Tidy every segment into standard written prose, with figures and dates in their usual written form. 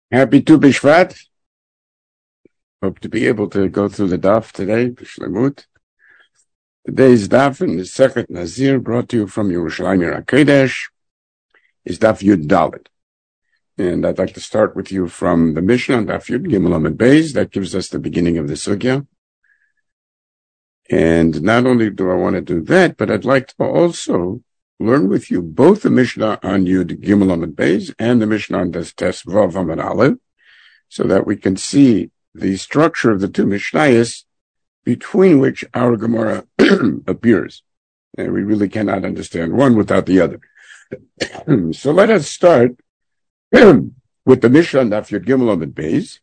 Happy Tu B'Shvat. Hope to be able to go through the daf today, B'Shlemut. Today's daf in the Sechet Nazir, brought to you from Yerushalayim Yer HaKodesh, is daf Yud Dalet. And I'd like to start with you from the Mishnah on daf Yud Gimel Amud Beis. That gives us the beginning of the sugya. And not only do I want to do that, but I'd like to also learn with you both the Mishnah on Yud Gimel Amud Beis and the Mishnah on Tes Vav Amud Aleph, so that we can see the structure of the two Mishnayos between which our Gemara appears. And we really cannot understand one without the other. So let us start with the Mishnah on Daf Yud Gimel Amud Beis.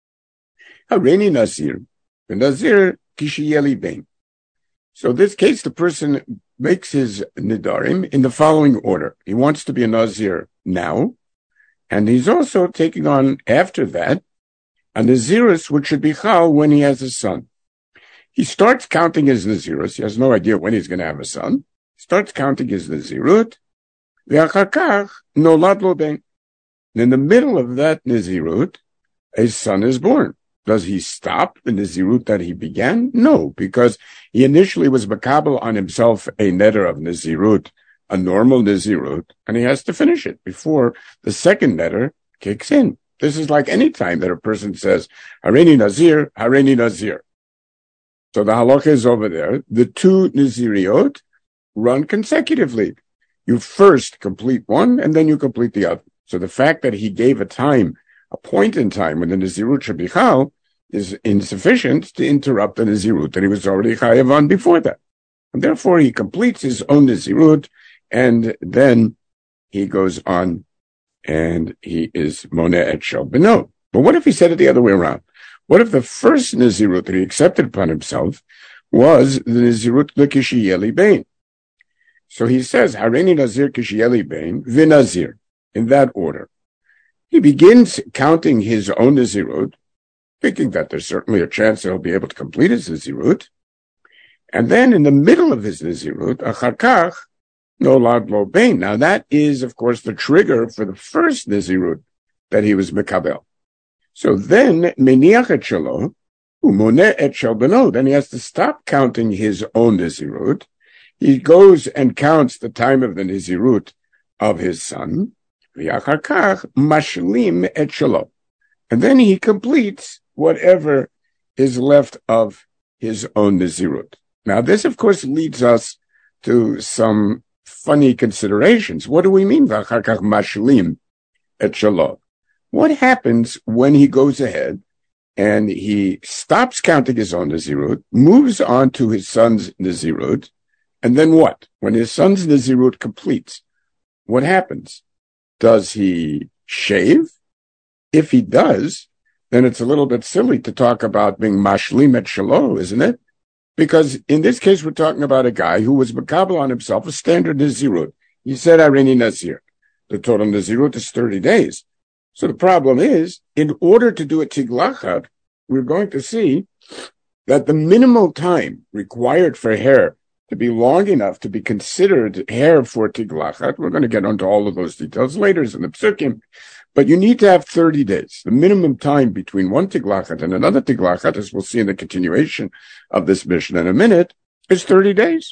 Hareini Nazir, the Nazir Kishiyeli Bein. So in this case, the person makes his Nidarim in the following order. He wants to be a Nazir now, and he's also taking on, after that, a Nazirus which should be Chal when he has a son. He starts counting his Nazirus. He has no idea when he's going to have a son. He starts counting his Nazirut. Ve'achakach nolad lo ben. In the middle of that Nazirut, a son is born. Does he stop the Nazirut that he began? No, because he initially was makabel on himself a neder of Nazirut, a normal Nazirut, and he has to finish it before the second neder kicks in. This is like any time that a person says, Hareini Nazir, Hareini Nazir. So the halacha is over there. The two Naziriot run consecutively. You first complete one, and then you complete the other. So the fact that he gave a point in time when the Nazirut should be Chal is insufficient to interrupt the Nazirut that he was already Chayav on before that. And therefore, he completes his own Nazirut, and then he goes on and he is Moneh et Shel Beno. But what if he said it the other way around? What if the first Nazirut that he accepted upon himself was the Nazirut L'Kishiyeli Bein? So he says, Hareini Nazir Kishiyeli Bein, V'Nazir, in that order. He begins counting his own Nazirut, thinking that there's certainly a chance that he'll be able to complete his Nazirut. And then in the middle of his Nazirut, Acharkach, Nolad Lo Bein. Now that is, of course, the trigger for the first Nazirut that he was Mekabel. So then, Meniach et Shelo, Umoneh et Shel Beno, then he has to stop counting his own Nazirut. He goes and counts the time of the Nazirut of his son, V'yacharkach mashlim et Shelo. And then he completes whatever is left of his own Nazirut. Now this, of course, leads us to some funny considerations. What do we mean, V'yacharkach mashlim et Shelo? What happens when he goes ahead and he stops counting his own Nazirut, moves on to his son's Nazirut, and then what? When his son's Nazirut completes, what happens? Does he shave? If he does, then it's a little bit silly to talk about being mashlim et shelo, isn't it? Because in this case, we're talking about a guy who was makabel on himself a standard Nazirut. He said, Hareini Nazir. The total Nazirut is 30 days. So the problem is, in order to do a tiglachat, we're going to see that the minimal time required for hair to be long enough to be considered hair for tiglachat, we're going to get onto all of those details later in the psukim, but you need to have 30 days. The minimum time between one tiglachat and another tiglachat, as we'll see in the continuation of this mission in a minute, is 30 days.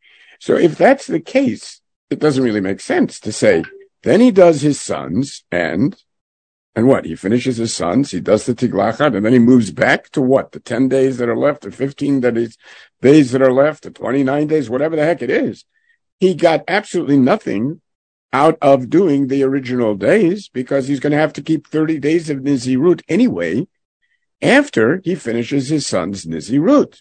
So if that's the case, it doesn't really make sense to say, then he does his sons, and what? He finishes his sons, he does the tiglachat, and then he moves back to what? The 10 days that are left, the 15 days that are left, the 29 days, whatever the heck it is. He got absolutely nothing out of doing the original days because he's going to have to keep 30 days of Nazirut anyway after he finishes his son's Nazirut.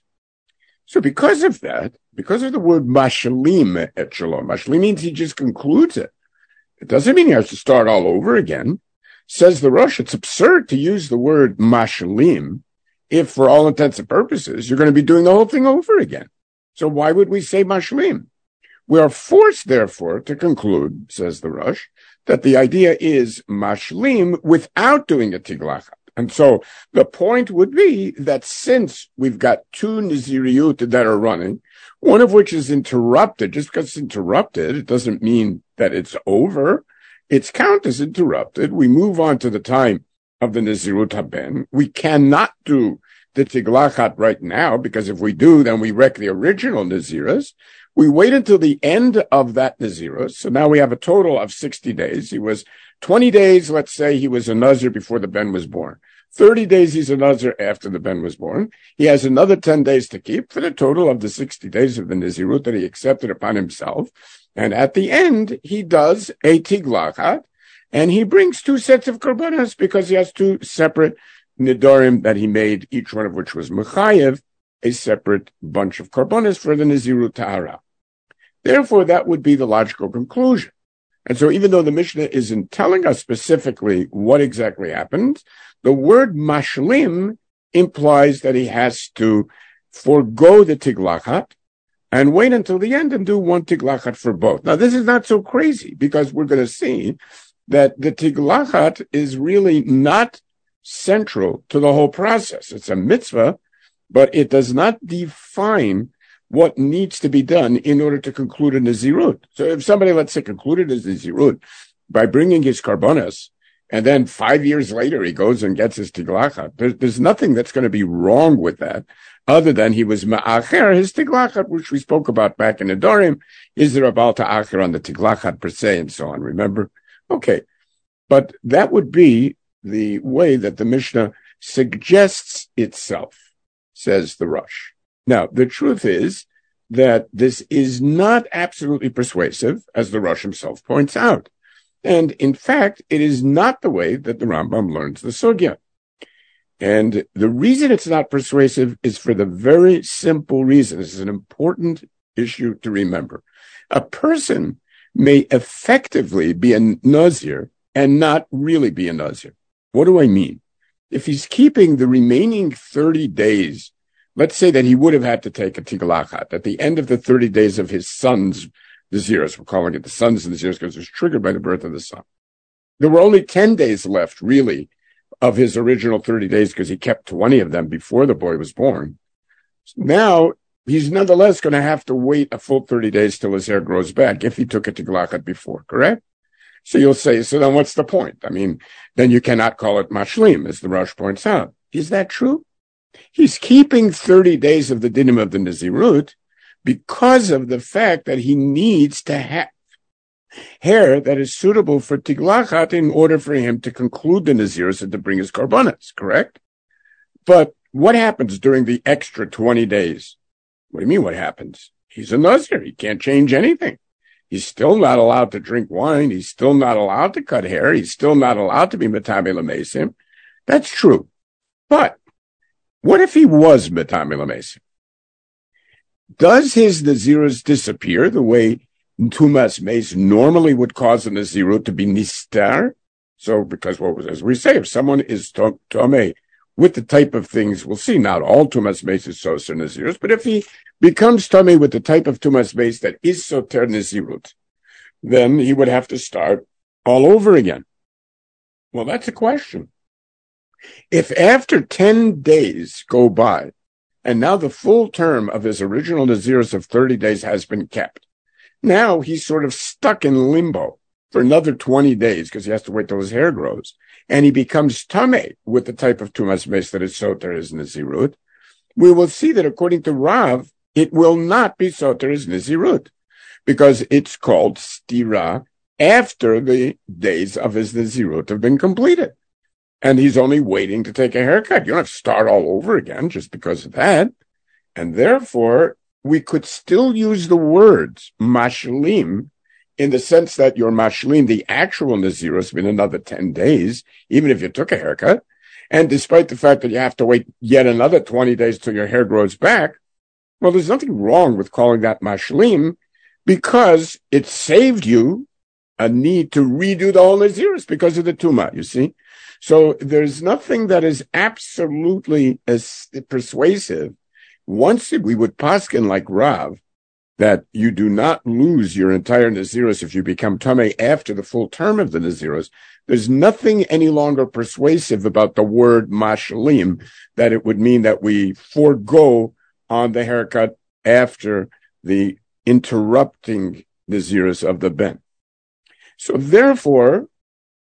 So because of that, because of the word mashlim et shelo, mashlim means he just concludes it. It doesn't mean he has to start all over again. Says the Rosh, it's absurd to use the word mashlim if, for all intents and purposes, you're going to be doing the whole thing over again. So why would we say mashlim? We are forced, therefore, to conclude, says the Rosh, that the idea is mashlim without doing a tiglachat. And so the point would be that since we've got two Naziriyut that are running, one of which is interrupted, just because it's interrupted, it doesn't mean that it's over. Its count is interrupted. We move on to the time of the Nazirut Haben. We cannot do the Tiglachat right now, because if we do, then we wreck the original Nazirus. We wait until the end of that Nazirus. So now we have a total of 60 days. He was 20 days, let's say he was a Nazir before the Ben was born. 30 days he's a Nazir after the Ben was born. He has another 10 days to keep for the total of the 60 days of the Nazirut that he accepted upon himself. And at the end, he does a Tiglachat, and he brings 2 sets of Korbanos because he has 2 separate Nidorim that he made, each one of which was Mechayev, a separate bunch of Korbanos for the Nazirut Tahara. Therefore, that would be the logical conclusion. And so even though the Mishnah isn't telling us specifically what exactly happened, the word mashlim implies that he has to forego the Tiglachat and wait until the end and do 1 Tiglachat for both. Now, this is not so crazy, because we're going to see that the Tiglachat is really not central to the whole process. It's a mitzvah, but it does not define what needs to be done in order to conclude a Nazirut. So if somebody, let's say, concluded his Nazirut by bringing his Karbonos, and then 5 years later he goes and gets his Tiglachat, there's nothing that's going to be wrong with that, other than he was Ma'acher, his Tiglachat, which we spoke about back in the Dorim. Is there a Baal Ta'acher on the Tiglachat per se, and so on, remember? Okay, but that would be the way that the Mishnah suggests itself, says the Rosh. Now, the truth is that this is not absolutely persuasive, as the Rosh himself points out. And in fact, it is not the way that the Rambam learns the Sugya. And the reason it's not persuasive is for the very simple reason. This is an important issue to remember. A person may effectively be a Nazir and not really be a Nazir. What do I mean? If he's keeping the remaining 30 days, let's say that he would have had to take a Tiglachat at the end of the 30 days of his son's Naziris. We're calling it the son's Naziris because it's triggered by the birth of the son. There were only 10 days left, really, of his original 30 days because he kept 20 of them before the boy was born. Now, he's nonetheless going to have to wait a full 30 days till his hair grows back if he took a Tiglachat before, correct? So you'll say, so then what's the point? I mean, then you cannot call it mashlim, as the Rosh points out. Is that true? He's keeping 30 days of the dinim of the Nazirut because of the fact that he needs to have hair that is suitable for Tiglachat in order for him to conclude the Nazirus and to bring his Karbonos, correct? But what happens during the extra 20 days? What do you mean what happens? He's a Nazir. He can't change anything. He's still not allowed to drink wine. He's still not allowed to cut hair. He's still not allowed to be Metame Lamesim. That's true. But what if he was Metame Lamesim? Does his Nazirus disappear the way Tumas Meis normally would cause a Nazirut to be Nistar? So, because as we say, if someone is Tomei with the type of things, we'll see, not all Tumas Meis is Soter Nazirus, but if he becomes Tomei with the type of Tumas Meis that is Soter Nazirut, then he would have to start all over again. Well, that's a question. If after 10 days go by, and now the full term of his original Nazirus of 30 days has been kept, now he's sort of stuck in limbo for another 20 days because he has to wait till his hair grows, and he becomes Tameh with the type of Tumas Meis that is Soter as Nazirut, we will see that according to Rav, it will not be Soter as Nazirut because it's called Stira after the days of his Nazirut have been completed. And he's only waiting to take a haircut. You don't have to start all over again just because of that. And therefore, we could still use the words mashlim in the sense that your mashlim, the actual Nazirus, has been another 10 days, even if you took a haircut. And despite the fact that you have to wait yet another 20 days till your hair grows back, well, there's nothing wrong with calling that mashlim because it saved you a need to redo the whole Nazirus because of the Tuma, you see? So there's nothing that is absolutely as persuasive. Once we would paskin like Rav, that you do not lose your entire Nazirus if you become Tameh after the full term of the Nazirus, there's nothing any longer persuasive about the word mashlim, that it would mean that we forego on the haircut after the interrupting Nazirus of the Ben. So therefore,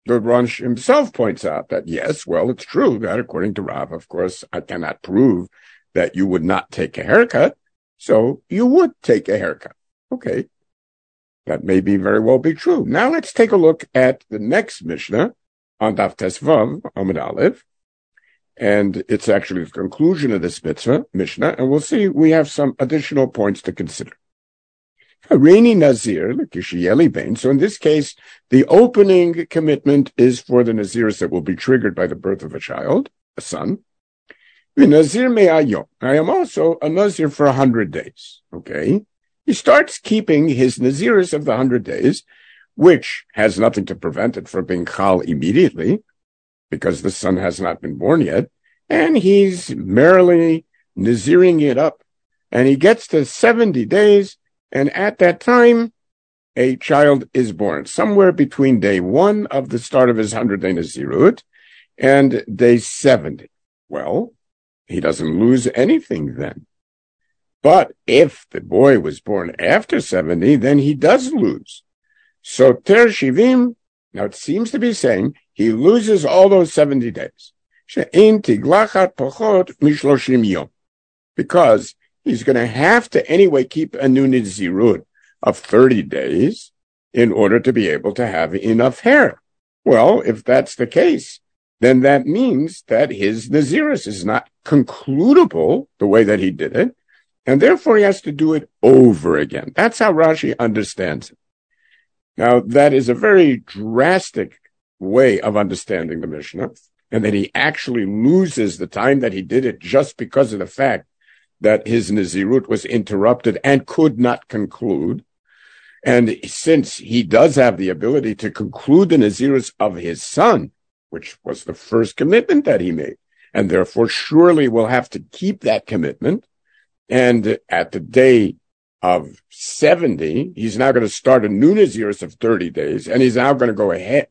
the Rosh himself points out that, yes, well, it's true that according to Rav, of course, I cannot prove that you would not take a haircut, so you would take a haircut. Okay, that may very well be true. Now let's take a look at the next Mishnah on Daf Tesvav, Amud Aleph, and it's actually the conclusion of this Mishnah, and we'll see we have some additional points to consider. Harini Nazir, Kishiyeli Bain. So in this case, the opening commitment is for the Naziris that will be triggered by the birth of a child, a son. Nazir me'ayom. I am also a Nazir for 100 days. Okay. He starts keeping his Naziris of the 100 days, which has nothing to prevent it from being Chal immediately, because the son has not been born yet. And he's merrily Naziring it up. And he gets to 70 days. And at that time, a child is born, somewhere between day 1 of the start of his 100-day Nazirut and day 70. Well, he doesn't lose anything then. But if the boy was born after 70, then he does lose. So Ter Shivim, now it seems to be saying he loses all those 70 days. She'ein tiglachat pochot mishloshim yom. Because he's going to have to anyway keep a new Nazirut of 30 days in order to be able to have enough hair. Well, if that's the case, then that means that his Nazirus is not concludable the way that he did it, and therefore he has to do it over again. That's how Rashi understands it. Now, that is a very drastic way of understanding the Mishnah, and that he actually loses the time that he did it just because of the fact that his Nazirut was interrupted and could not conclude. And since he does have the ability to conclude the Nazirus of his son, which was the first commitment that he made, and therefore surely will have to keep that commitment, and at the day of 70, he's now going to start a new Nazirus of 30 days, and he's now going to go ahead,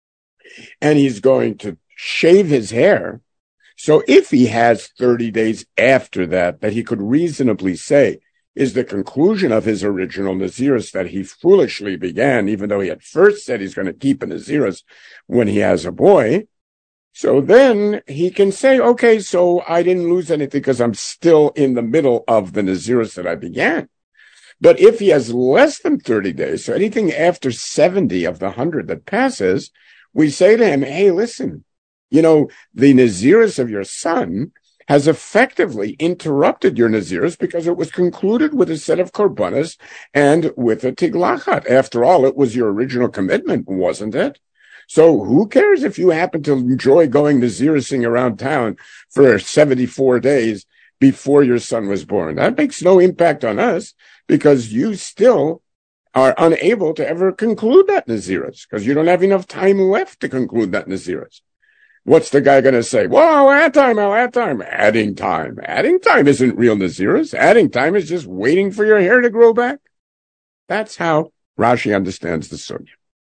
and he's going to shave his hair. So if he has 30 days after that he could reasonably say is the conclusion of his original Nazirus that he foolishly began, even though he had first said he's going to keep a Nazirus when he has a boy, so then he can say, okay, so I didn't lose anything because I'm still in the middle of the Nazirus that I began. But if he has less than 30 days, so anything after 70 of the 100 that passes, we say to him, hey, listen, you know, the Nazirus of your son has effectively interrupted your Nazirus because it was concluded with a set of korbanos and with a tiglachat. After all, it was your original commitment, wasn't it? So who cares if you happen to enjoy going Nazirusing around town for 74 days before your son was born? That makes no impact on us because you still are unable to ever conclude that Nazirus because you don't have enough time left to conclude that Nazirus. What's the guy going to say? Well, I'll add time. Adding time. Adding time isn't real Nazirus. Adding time is just waiting for your hair to grow back. That's how Rashi understands the Sugya.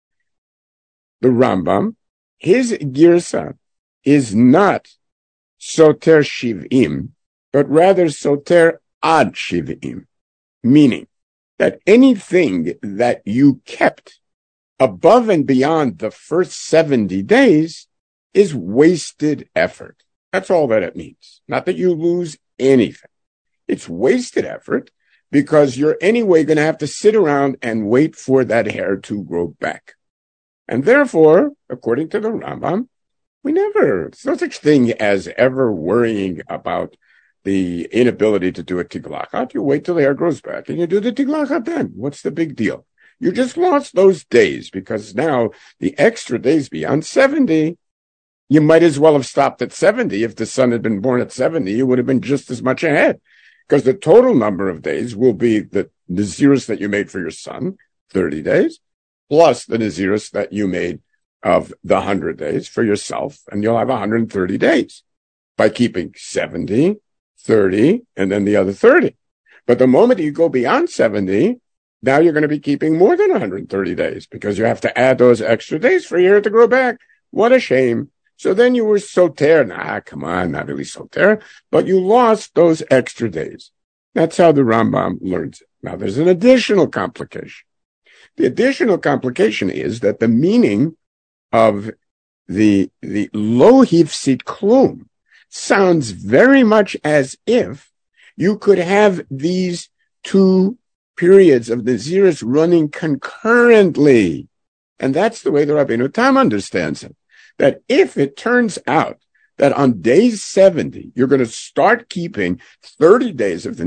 The Rambam, his girsa is not soter shivim, but rather soter ad shivim, meaning that anything that you kept above and beyond the first 70 days is wasted effort. That's all that it means. Not that you lose anything. It's wasted effort because you're anyway going to have to sit around and wait for that hair to grow back. And therefore, according to the Rambam, there's no such thing as ever worrying about the inability to do a tiglachat. You wait till the hair grows back and you do the tiglachat then. What's the big deal? You just lost those days because now the extra days beyond 70, you might as well have stopped at 70. If the son had been born at 70, you would have been just as much ahead because the total number of days will be the Nazirus that you made for your son, 30 days, plus the Nazirus that you made of the 100 days for yourself, and you'll have 130 days by keeping 70, 30, and then the other 30. But the moment you go beyond 70, now you're going to be keeping more than 130 days because you have to add those extra days for your hair to grow back. What a shame. So then you were soter. Come on, not really soter, but you lost those extra days. That's how the Rambam learns it. Now there's an additional complication. The additional complication is that the meaning of the lo hifsid klum sounds very much as if you could have these two periods of Nazirus running concurrently. And that's the way the Rabbeinu Tam understands it. That if it turns out that on day 70, you're going to start keeping 30 days of the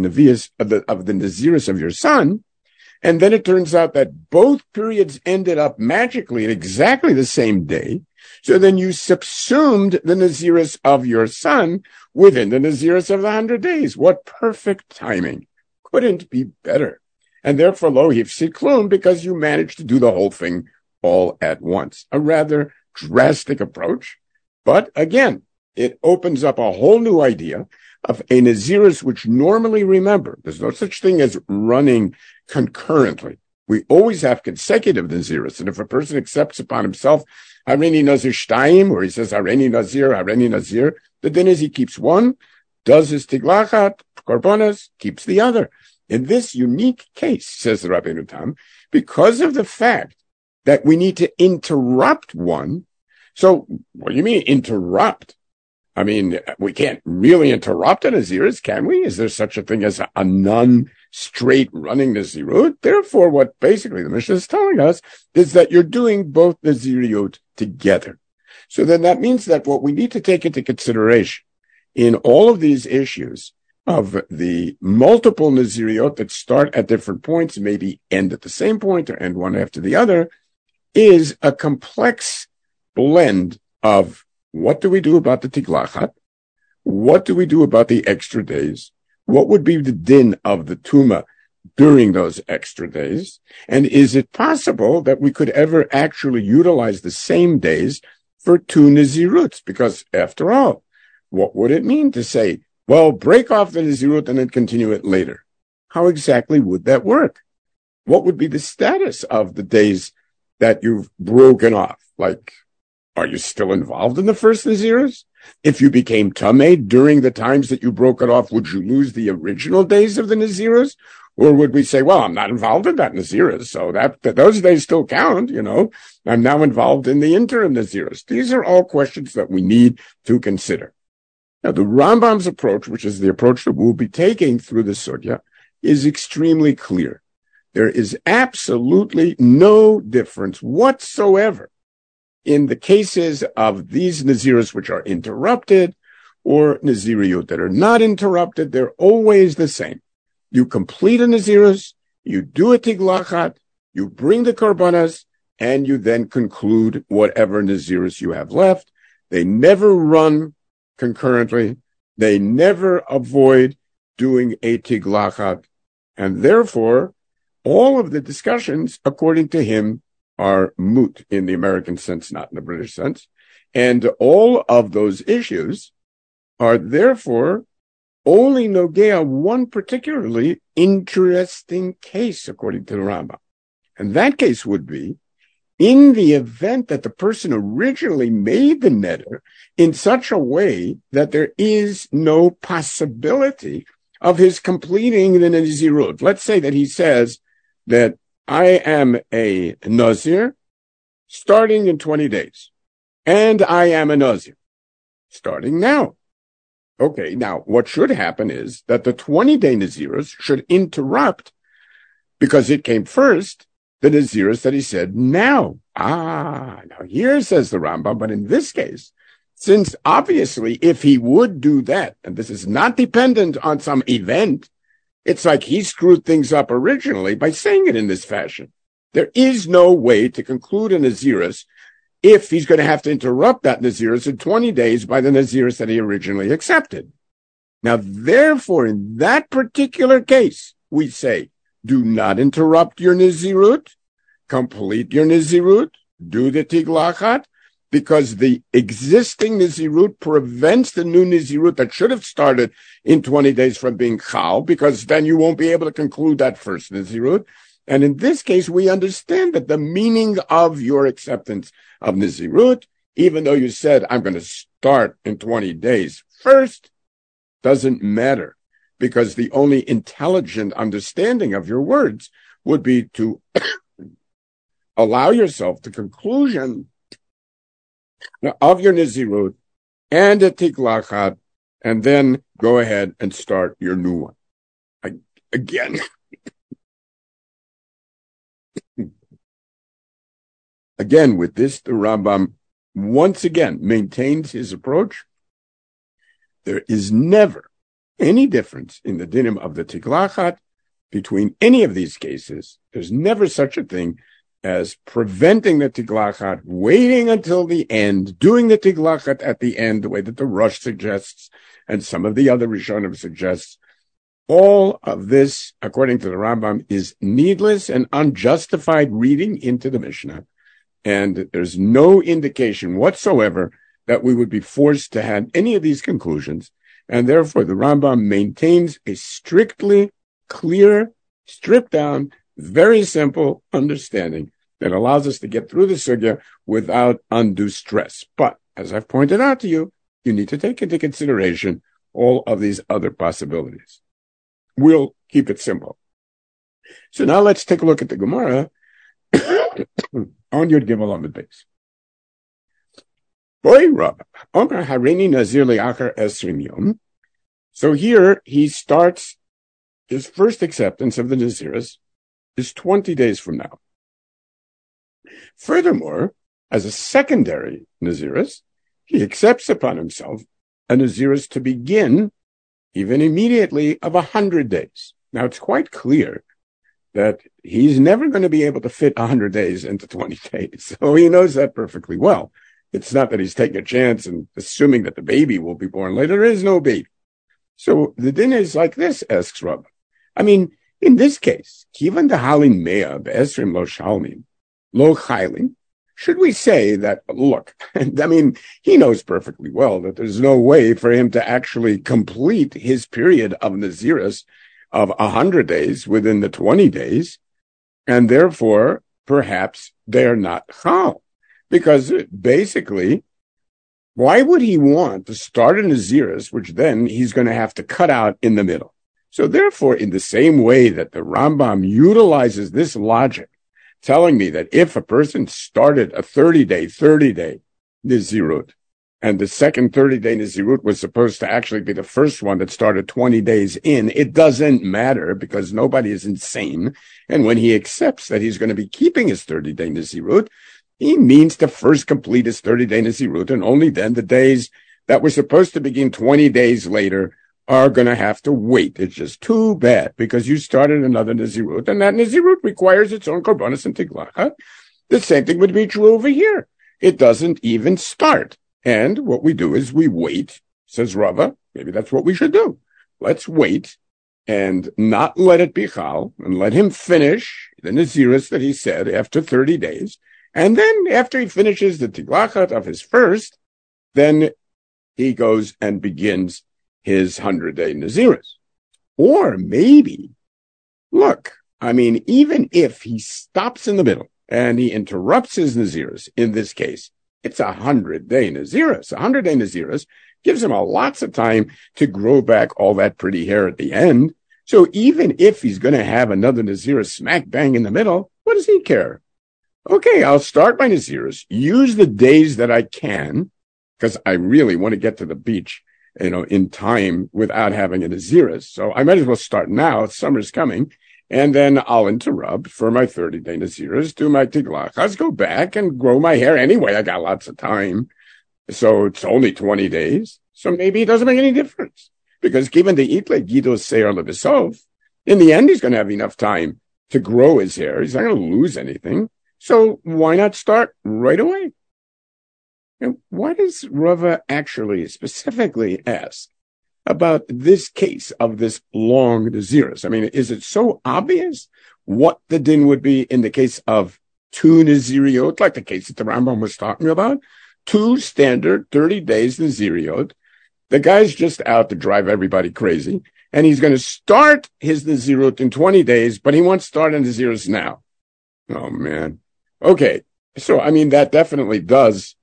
Nazirus of your son, and then it turns out that both periods ended up magically at exactly the same day, so then you subsumed the Nazirus of your son within the Nazirus of the 100 days. What perfect timing. Couldn't be better. And therefore, lo hifsid klum, because you managed to do the whole thing all at once. A rather drastic approach. But again, it opens up a whole new idea of a Nazirus, which normally, remember, there's no such thing as running concurrently. We always have consecutive Nazirus. And if a person accepts upon himself Hareini Nazir Shtayim, where he says Hareini Nazir, the din is he keeps one, does his tiglachat, korbanos, keeps the other. In this unique case, says the Rabbeinu Tam, because of the fact that we need to interrupt one. So what do you mean interrupt? I mean, we can't really interrupt a Nazirus, can we? Is there such a thing as a non-straight running Nazirut? Therefore, what basically the Mishnah is telling us is that you're doing both Nazirut together. So then that means that what we need to take into consideration in all of these issues of the multiple Naziriyot that start at different points, maybe end at the same point or end one after the other, is a complex blend of what do we do about the tiglachat? What do we do about the extra days? What would be the din of the tuma during those extra days? And is it possible that we could ever actually utilize the same days for two Naziruts? Because after all, what would it mean to say, well, break off the Nazirut and then continue it later? How exactly would that work? What would be the status of the days that you've broken off? Like, are you still involved in the first Nazirus? If you became Tameh during the times that you broke it off, would you lose the original days of the Nazirus? Or would we say, well, I'm not involved in that Nazirus, so that those days still count, you know. I'm now involved in the interim Nazirus. These are all questions that we need to consider. Now, the Rambam's approach, which is the approach that we'll be taking through the Sugya, is extremely clear. There is absolutely no difference whatsoever in the cases of these Nazirus which are interrupted or Naziriyot that are not interrupted. They're always the same. You complete a Nazirus, you do a tiglachat, you bring the korbanos, and you then conclude whatever Nazirus you have left. They never run concurrently. They never avoid doing a tiglachat. And therefore, all of the discussions, according to him, are moot in the American sense, not in the British sense. And all of those issues are therefore only nogea one particularly interesting case, according to the Rambam. And that case would be in the event that the person originally made the neder in such a way that there is no possibility of his completing the Nazirut. Let's say that he says that I am a Nazir starting in 20 days, and I am a Nazir starting now. Okay, now what should happen is that the 20-day Nazirus should interrupt, because it came first, the Nazirus that he said now. Now here says the Rambam, but in this case, since obviously if he would do that, and this is not dependent on some event, it's like he screwed things up originally by saying it in this fashion. There is no way to conclude a Nazirus if he's going to have to interrupt that Nazirus in 20 days by the Nazirus that he originally accepted. Now, therefore, in that particular case, we say, do not interrupt your Nazirut, complete your Nazirut, do the tiglachat, because the existing Nazirut prevents the new Nazirut that should have started in 20 days from being chal, because then you won't be able to conclude that first Nazirut. And in this case, we understand that the meaning of your acceptance of Nazirut, even though you said, I'm going to start in 20 days first, doesn't matter, because the only intelligent understanding of your words would be to allow yourself to conclusion of your Nazirut and a Tiglachat, and then go ahead and start your new one. Again, with this, the Rambam once again maintains his approach. There is never any difference in the dinim of the Tiglachat between any of these cases. There's never such a thing as preventing the Tiglachat, waiting until the end, doing the Tiglachat at the end, the way that the Rosh suggests, and some of the other Rishonim suggests. All of this, according to the Rambam, is needless and unjustified reading into the Mishnah. And there's no indication whatsoever that we would be forced to have any of these conclusions. And therefore, the Rambam maintains a strictly clear, stripped down, very simple understanding that allows us to get through the sugya without undue stress. But as I've pointed out to you, you need to take into consideration all of these other possibilities. We'll keep it simple. So now let's take a look at the Gemara on Yud Gimel Amud Beis. Boy Rabba, Omer Harini Nazir Le'achar Esrim Yom. So here he starts his first acceptance of the Naziris is 20 days from now. Furthermore, as a secondary Naziris, he accepts upon himself a Naziris to begin even immediately of 100 days. Now, it's quite clear that he's never going to be able to fit 100 days into 20 days. So he knows that perfectly well. It's not that he's taking a chance and assuming that the baby will be born later. There is no baby. So the din is like this, asks Rabba. I mean, in this case, Kivan Dahalin Mea Be'esrim Lo Shalmin Lo Chaylin, should we say that, look, I mean, he knows perfectly well that there's no way for him to actually complete his period of Naziris of 100 days within the 20 days, and therefore, perhaps they're not Chal. Because basically, why would he want to start a Naziris, which then he's going to have to cut out in the middle? So therefore, in the same way that the Rambam utilizes this logic, telling me that if a person started a 30-day Nazirut, and the second 30-day Nazirut was supposed to actually be the first one that started 20 days in, it doesn't matter because nobody is insane. And when he accepts that he's going to be keeping his 30-day Nazirut, he means to first complete his 30-day Nazirut, and only then the days that were supposed to begin 20 days later are going to have to wait. It's just too bad because you started another Nazirut, and that Nazirut requires its own korbanos and tiglachat. The same thing would be true over here. It doesn't even start. And what we do is we wait, says Rava. Maybe that's what we should do. Let's wait and not let it be chal, and let him finish the Naziris that he said after 30 days. And then after he finishes the tiglachat of his first, then he goes and begins his 100-day Naziris. Or maybe, look, I mean, even if he stops in the middle and he interrupts his Naziris, in this case, it's 100-day Naziris. 100-day Naziris gives him lots of time to grow back all that pretty hair at the end. So even if he's going to have another Naziris smack bang in the middle, what does he care? Okay, I'll start my Naziris, use the days that I can, because I really want to get to the beach, in time without having a Naziris. So I might as well start now. Summer's coming. And then I'll interrupt for my 30-day Naziris, do my tiglachas, go back and grow my hair anyway. I got lots of time. So it's only 20 days. So maybe it doesn't make any difference. Because given the itle gido seir lebesov, in the end, he's going to have enough time to grow his hair. He's not going to lose anything. So why not start right away? And why does Rava actually specifically ask about this case of this long Naziris? I mean, is it so obvious what the din would be in the case of two Naziriot, like the case that the Rambam was talking about? Two standard 30 days Naziriot. The guy's just out to drive everybody crazy, and he's going to start his Nazirut in 20 days, but he wants to start a Naziris now. Oh, man. Okay, so, I mean, that definitely does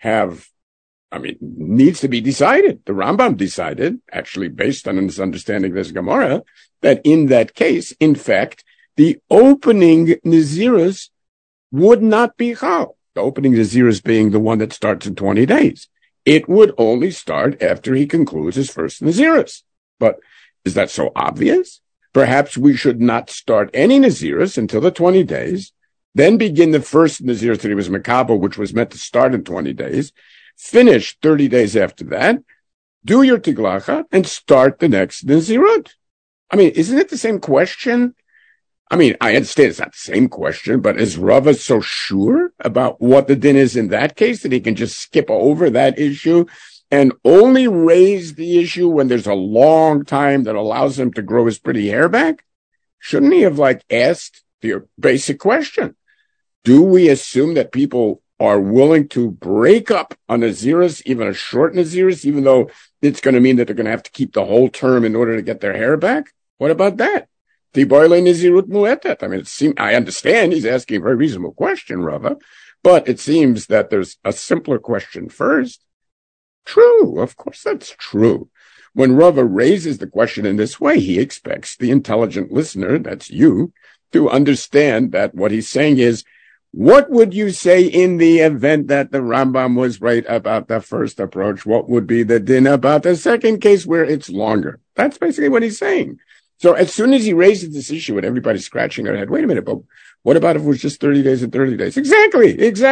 needs to be decided. The Rambam decided, actually based on his understanding of this Gemara, that in that case, in fact, the opening Naziris would not be chal. the opening Naziris being the one that starts in 20 days. It would only start after he concludes his first Naziris. But is that so obvious? Perhaps we should not start any Naziris until the 20 days, then begin the first Naziris that he was Makabel, which was meant to start in 20 days, finish 30 days after that, do your Tiglacha, and start the next Nazirut. I mean, isn't it the same question? I mean, I understand it's not the same question, but is Rava so sure about what the din is in that case that he can just skip over that issue and only raise the issue when there's a long time that allows him to grow his pretty hair back? Shouldn't he have asked the basic question? Do we assume that people are willing to break up a Naziris, even a short Naziris, even though it's going to mean that they're going to have to keep the whole term in order to get their hair back? What about that? Tiboyle Nazirut Muetet. I mean, I understand he's asking a very reasonable question, Rava, but it seems that there's a simpler question first. True, of course that's true. When Rava raises the question in this way, he expects the intelligent listener, that's you, to understand that what he's saying is, what would you say in the event that the Rambam was right about the first approach? What would be the din about the second case where it's longer? That's basically what he's saying. So as soon as he raises this issue and everybody's scratching their head, wait a minute, but what about if it was just 30 days and 30 days? Exactly.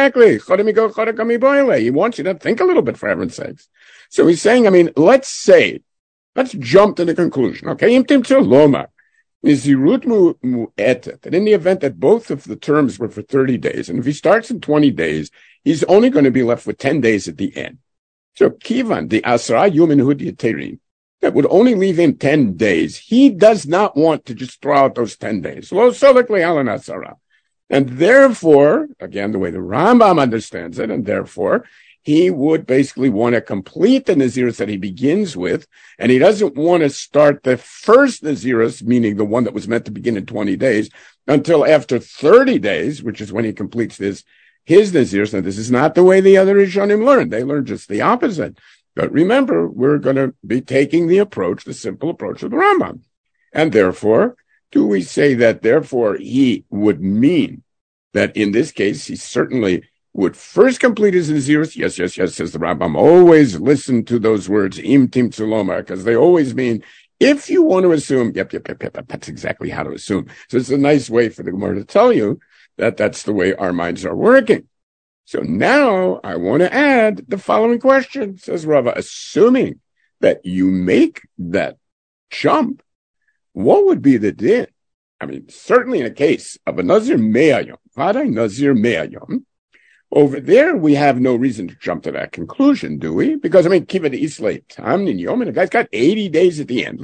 He wants you to think a little bit, for heaven's sakes. So he's saying, I mean, let's jump to the conclusion. Okay, that in the event that both of the terms were for 30 days, and if he starts in 20 days, he's only going to be left with 10 days at the end. So Kivan, the Asra Yumin Hudyaterin, that would only leave him 10 days. He does not want to just throw out those 10 days. And therefore, again, the way the Rambam understands it, and therefore, he would basically want to complete the Naziris that he begins with, and he doesn't want to start the first Naziris, meaning the one that was meant to begin in 20 days, until after 30 days, which is when he completes his Naziris. Now, this is not the way the other Rishonim learned. They learned just the opposite. But remember, we're going to be taking the simple approach of the Rambam. And therefore, do we say that therefore he would mean that in this case, he certainly would first complete his Naziris? Yes, says the Rambam. Always listen to those words, im tim tzuloma, because they always mean, if you want to assume, yep, that's exactly how to assume. So it's a nice way for the Gemara to tell you that that's the way our minds are working. So now I want to add the following question, says Rava, assuming that you make that jump, what would be the din? I mean, certainly in a case of a Nazir Me'ayom, Vaday Nazir Me'ayom, over there we have no reason to jump to that conclusion, do we? Because, I mean, Kiva de Islay, Tamnin Yom, and the guy's got 80 days at the end,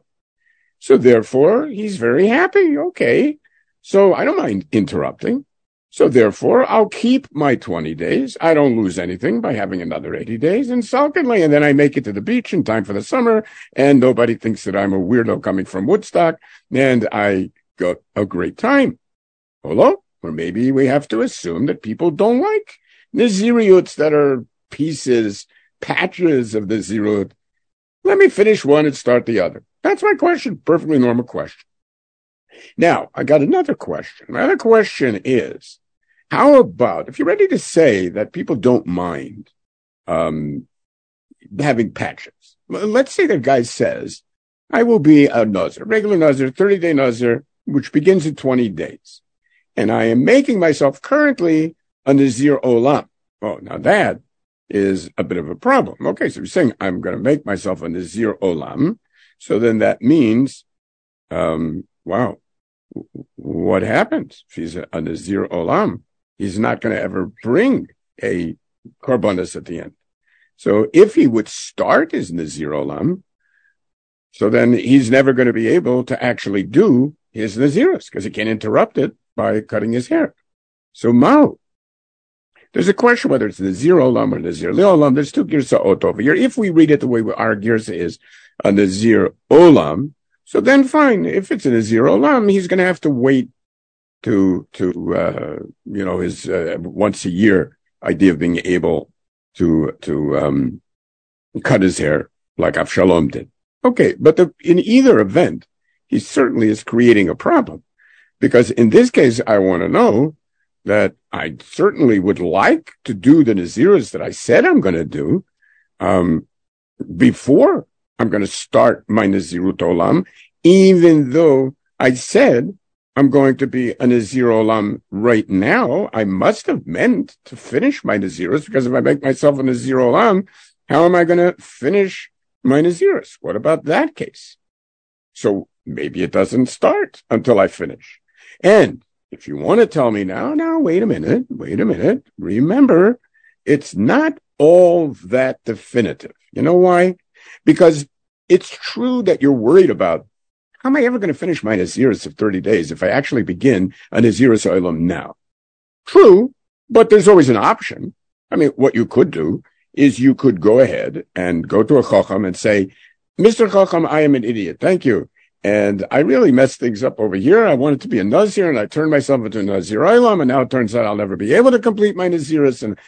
so therefore, he's very happy, okay. So I don't mind interrupting. So therefore, I'll keep my 20 days. I don't lose anything by having another 80 days, and sulkily, and then I make it to the beach in time for the summer, and nobody thinks that I'm a weirdo coming from Woodstock, and I got a great time. Hello? Or maybe we have to assume that people don't like Naziriuts that are pieces, patches of the Nazirut. Let me finish one and start the other. That's my question. Perfectly normal question. Now, I got another question. My other question is, how about, if you're ready to say that people don't mind having patches, let's say the guy says, I will be a Nazir, regular Nazir, 30-day Nazir, which begins in 20 days. And I am making myself currently a Nazir Olam. Oh, now that is a bit of a problem. Okay, so you're saying I'm going to make myself a Nazir Olam. So then that means, wow, what happens if he's a Nazir Olam? He's not going to ever bring a Korbanos at the end. So if he would start his Nazir Olam, so then he's never going to be able to actually do his Naziros because he can't interrupt it by cutting his hair. So Mao, there's a question whether it's Nazir Olam or Nazir Le'olam. There's two Girsa'ot over here. If we read it the way our Girsa is, a Nazir Olam, so then fine. If it's a Nazir Olam, he's going to have to wait to his once a year idea of being able to cut his hair like Avshalom did. Okay, but in either event, he certainly is creating a problem. Because in this case, I want to know that I certainly would like to do the Naziris that I said I'm going to do before I'm going to start my Nazirut Olam, even though I said I'm going to be a Nazir Olam right now. I must have meant to finish my Naziris, because if I make myself a Nazir Olam, how am I going to finish my Naziris? What about that case? So maybe it doesn't start until I finish. And if you want to tell me now, wait a minute. Remember, it's not all that definitive. You know why? Because it's true that you're worried about, how am I ever going to finish my Naziris of 30 days if I actually begin a Naziris Olam now? True, but there's always an option. I mean, what you could do is you could go ahead and go to a Chacham and say, Mr. Chacham, I am an idiot. Thank you. And I really messed things up over here. I wanted to be a Nazir, and I turned myself into a Nazir Olam, and now it turns out I'll never be able to complete my Naziris. And,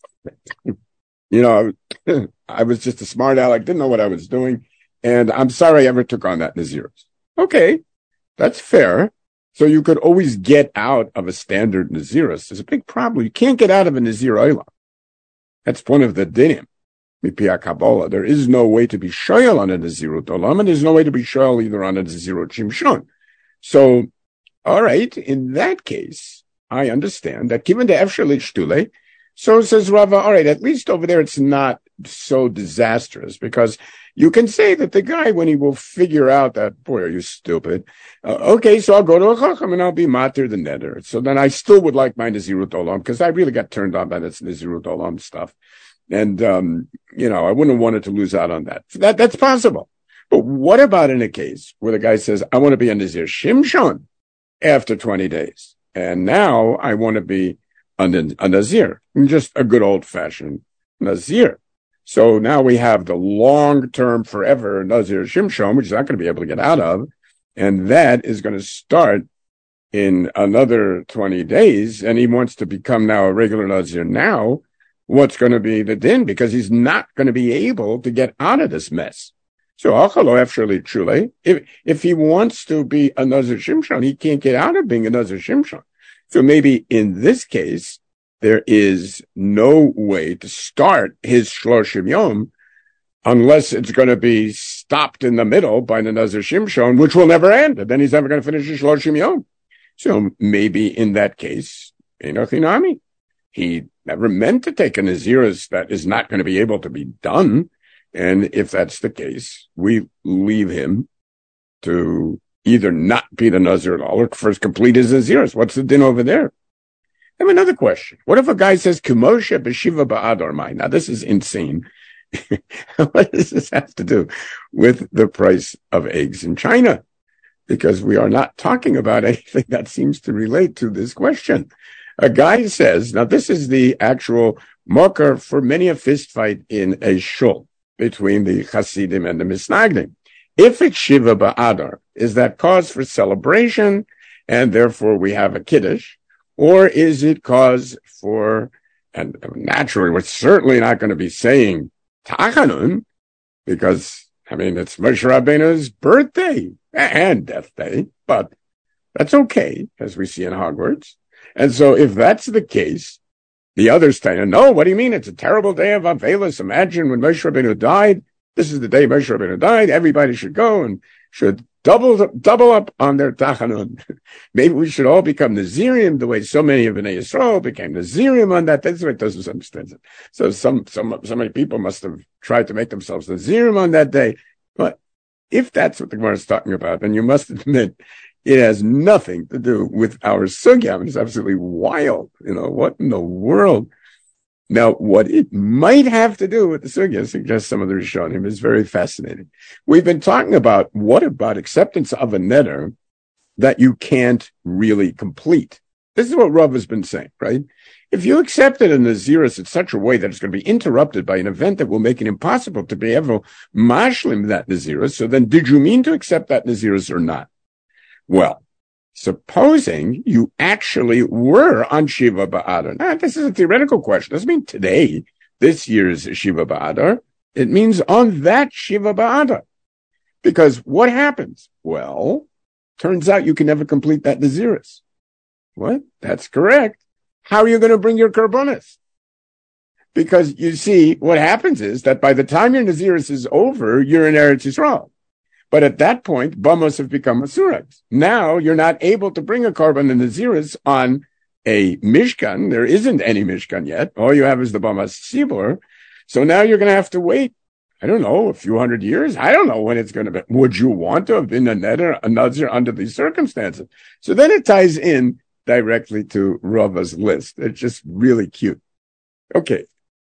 I was just a smart aleck, didn't know what I was doing, and I'm sorry I ever took on that Naziris. Okay, that's fair. So you could always get out of a standard Naziris. There's a big problem. You can't get out of a Nazir Olam. That's one of the dinim. Mipia Kabbalah. There is no way to be shoyal on a Nazirut Olam, and there's no way to be shoyal either on a Nazirut Shimshon. So, all right, in that case, I understand that given the Efshel Shtule, so says Rava, all right, at least over there it's not so disastrous, because you can say that the guy, when he will figure out that, boy, are you stupid? Okay, so I'll go to a Chacham and I'll be matir the neder. So then I still would like my Nazirut Olam, because I really got turned on by this Nazirut Olam stuff. And, I wouldn't have wanted to lose out on that. That's possible. But what about in a case where the guy says, I want to be a Nazir Shimshon after 20 days. And now I want to be a Nazir, just a good old fashioned Nazir. So now we have the long-term forever Nazir Shimshon, which is not going to be able to get out of. And that is going to start in another 20 days. And he wants to become now a regular Nazir now. What's going to be the din? Because he's not going to be able to get out of this mess. So, if he wants to be a Nazir Shimshon, he can't get out of being a Nazir Shimshon. So maybe in this case, there is no way to start his Shloshim Yom unless it's going to be stopped in the middle by the Nazir Shimshon, which will never end. And then he's never going to finish his Shloshim Yom. So maybe in that case, Einochinami, he never meant to take a Naziris that is not going to be able to be done. And if that's the case, we leave him to either not be the Nazir at all or first complete his Naziris. What's the din over there? I have another question. What if a guy says, Kumosha b'shiva ba'adar mai? Now, this is insane. What does this have to do with the price of eggs in China? Because we are not talking about anything that seems to relate to this question. A guy says, now this is the actual mocker for many a fist fight in a shul between the Hasidim and the Misnagdim. If it's Shiva Ba'adar, is that cause for celebration and therefore we have a Kiddush? Or is it cause for, and naturally we're certainly not going to be saying Tachanun, because, it's Moshe Rabbeinu's birthday and death day, but that's okay, as we see in Hogwarts. And so if that's the case, the others say, no, what do you mean? It's a terrible day of Avelis. Imagine when Moshe Rabbeinu died. This is the day Moshe Rabbeinu died. Everybody should go and should double up on their Tachanun. Maybe we should all become Nazirim the way so many of Bnei Yisrael became Nazirim on that. That's what doesn't understand it. So so many people must have tried to make themselves Nazirim on that day. But if that's what the Gemara is talking about, then you must admit it has nothing to do with our sugya. It's absolutely wild. What in the world? Now, what it might have to do with the sugya, suggests some of the Rishonim, is very fascinating. We've been talking about what about acceptance of a neder that you can't really complete. This is what Rav has been saying, right? If you accepted a Naziris in such a way that it's going to be interrupted by an event that will make it impossible to be able to mashlim that Naziris, so then did you mean to accept that Naziris or not? Well, supposing you actually were on Shiva Ba'adar. Now, this is a theoretical question. It doesn't mean today, this year's Shiva Ba'adar. It means on that Shiva Ba'adar. Because what happens? Well, turns out you can never complete that Naziris. What? That's correct. how are you going to bring your korbanos? Because you see, what happens is that by the time your Naziris is over, you're in Eretz Yisrael. But at that point, Bamos have become Asuras. Now you're not able to bring a korban and Naziris on a Mishkan. There isn't any Mishkan yet. All you have is the Bamas Sibor. So now you're going to have to wait, I don't know, a few hundred years. I don't know when it's going to be. Would you want to have been a Nazir under these circumstances? So then it ties in directly to Rava's list. It's just really cute. Okay.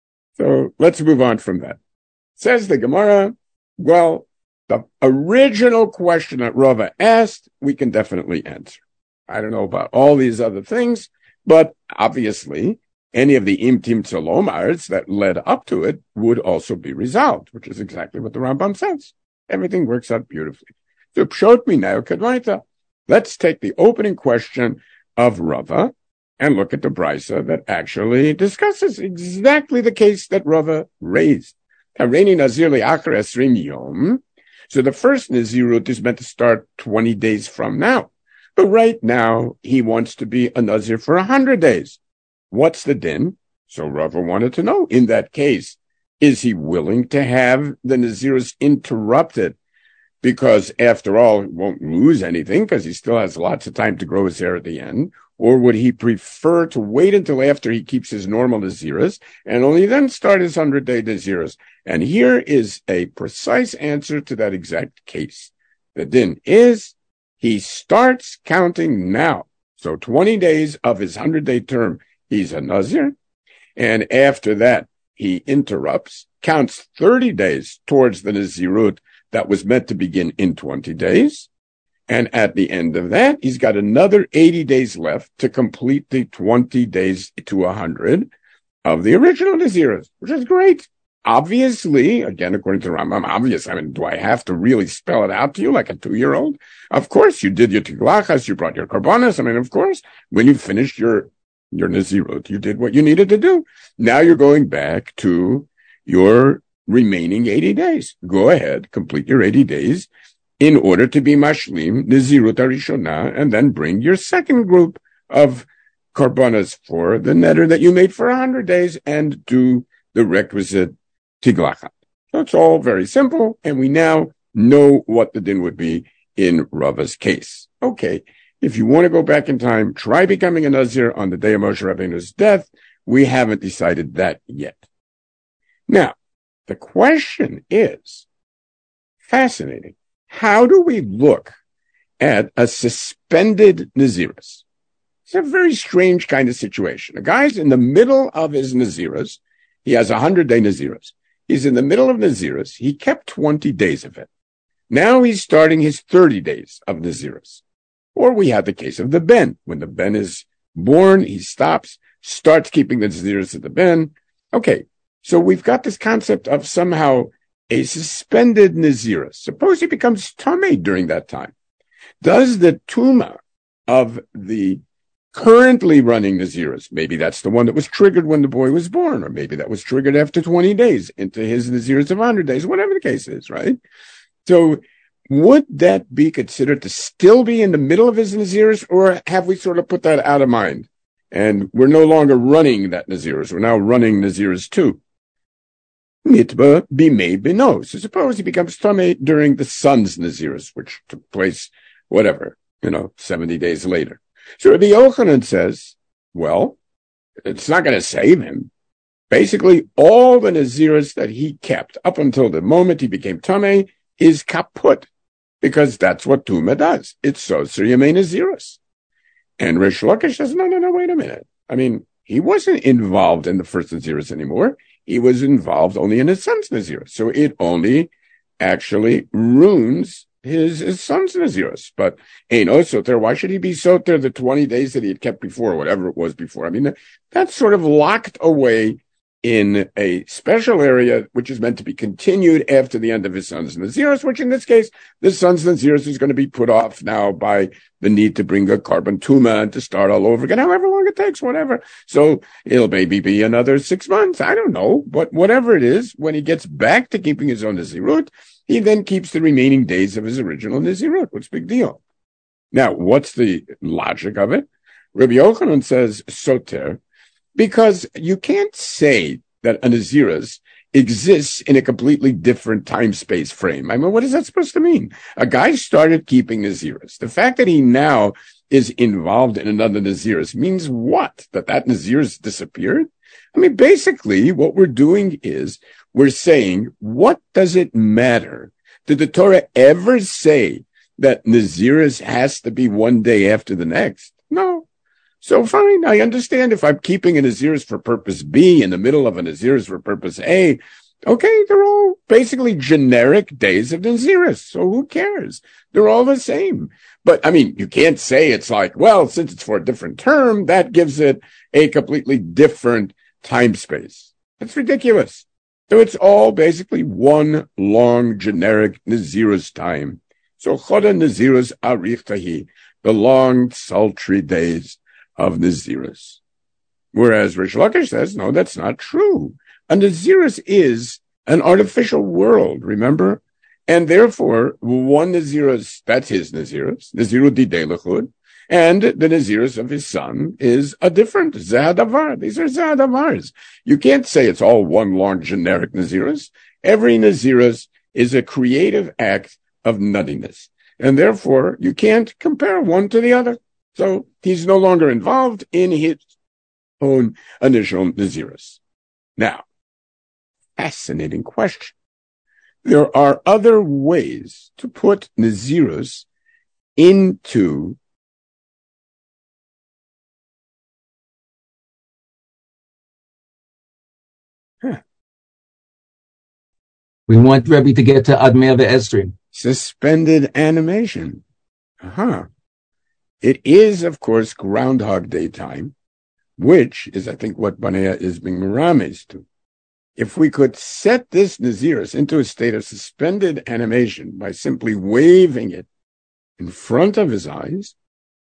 So let's move on from that. Says the Gemara, well, the original question that Rava asked, we can definitely answer. I don't know about all these other things, but obviously any of the imtim tzolomars that led up to it would also be resolved, which is exactly what the Rambam says. Everything works out beautifully. So pshot minao kadvaita. Let's take the opening question of Rava and look at the brisa that actually discusses exactly the case that Rava raised. Hareini nazir le'achar esrim yom. So the first Nazirut is meant to start 20 days from now. But right now, he wants to be a Nazir for 100 days. What's the din? So Rava wanted to know, in that case, is he willing to have the Nazirus interrupted? Because after all, he won't lose anything because he still has lots of time to grow his hair at the end. Or would he prefer to wait until after he keeps his normal Nazirus and only then start his 100-day Nazirus? And here is a precise answer to that exact case. The din is he starts counting now. So 20 days of his 100-day term, he's a Nazir. And after that, he interrupts, counts 30 days towards the Nazirut that was meant to begin in 20 days. And at the end of that, he's got another 80 days left to complete the 20 days to 100 of the original Naziris, which is great. Obviously, again, according to Rambam, obvious. I mean, do I have to really spell it out to you like a 2-year-old? Of course, you did your tiglachas, you brought your korbanos. I mean, of course, when you finished your Nazirut, you did what you needed to do. Now you're going back to your remaining 80 days. Go ahead, complete your 80 days in order to be mashlim, Nazirut Arishona, and then bring your second group of korbanos for the neder that you made for 100 days and do the requisite tiglacha. That's all very simple, and we now know what the din would be in Rava's case. Okay, if you want to go back in time, try becoming a Nazir on the day of Moshe Rabbeinu's death. We haven't decided that yet. Now, the question is fascinating. How do we look at a suspended Nazirus? It's a very strange kind of situation. A guy's in the middle of his Nazirus. He has 100-day Nazirus. He's in the middle of Nazirus. He kept 20 days of it. Now he's starting his 30 days of Nazirus. Or we have the case of the Ben. When the Ben is born, he stops, starts keeping the Nazirus of the Ben. Okay, so we've got this concept of somehow a suspended Nazirus. Suppose he becomes Tameh during that time. Does the Tuma of the currently running Nazirus, maybe that's the one that was triggered when the boy was born, or maybe that was triggered after 20 days into his Nazirus of 100 days, whatever the case is, right? So would that be considered to still be in the middle of his Nazirus, or have we sort of put that out of mind? And we're no longer running that Nazirus. We're now running Nazirus 2. Mitba bimei bino. So suppose he becomes Tameh during the son's Nazirus, which took place, 70 days later. So Rabbi Yochanan says, well, it's not going to save him. Basically, all the Nazirus that he kept up until the moment he became Tameh is kaput, because that's what Tuma does. It's so Yamei Nazirus. And Rish Lakish says, no, wait a minute. I mean, he wasn't involved in the first Nazirus anymore. He was involved only in his son's Nazirus. So it only actually ruins his son's Nazirus. But ain't no soter. Why should he be soter the 20 days that he had kept before, whatever it was before? I mean, that's sort of locked away in a special area, which is meant to be continued after the end of his son's Nazirus, which in this case, the son's Nazirus is going to be put off now by the need to bring a carbon tuma and to start all over again, however long it takes, whatever. So it'll maybe be another 6 months. I don't know. But whatever it is, when he gets back to keeping his own Nazirut, he then keeps the remaining days of his original Nazirut. What's the big deal? Now, what's the logic of it? Rabbi Yochanan says, soter, Because you can't say that a Naziris exists in a completely different time-space frame. I mean, what is that supposed to mean? A guy started keeping Naziris. The fact that he now is involved in another Naziris means what? That Naziris disappeared? I mean, basically, what we're doing is we're saying, what does it matter? Did the Torah ever say that Naziris has to be one day after the next? No. So fine, I understand if I'm keeping a Naziris for purpose B in the middle of a Naziris for purpose A. Okay, they're all basically generic days of Naziris, so who cares? They're all the same. But, I mean, you can't say it's like, well, since it's for a different term, that gives it a completely different time space. That's ridiculous. So it's all basically one long generic Naziris time. So Choda Naziris Arich Tahi, the long, sultry days of Naziris. Whereas Rish Lakish says, no, that's not true. A Naziris is an artificial world, remember? And therefore, one Naziris, that's his Naziris, Naziru Didei Lechud, and the Naziris of his son is a different Zehadavar. These are Zehadavars. You can't say it's all one long generic Naziris. Every Naziris is a creative act of nuttiness. And therefore, you can't compare one to the other. So he's no longer involved in his own initial Naziris. Now, fascinating question. There are other ways to put Naziris into We want Rebbe to get to Admir Ve'estrim. Suspended animation. It is, of course, Groundhog Day time, which is, I think, what Banea is being merames to. If we could set this Naziris into a state of suspended animation by simply waving it in front of his eyes,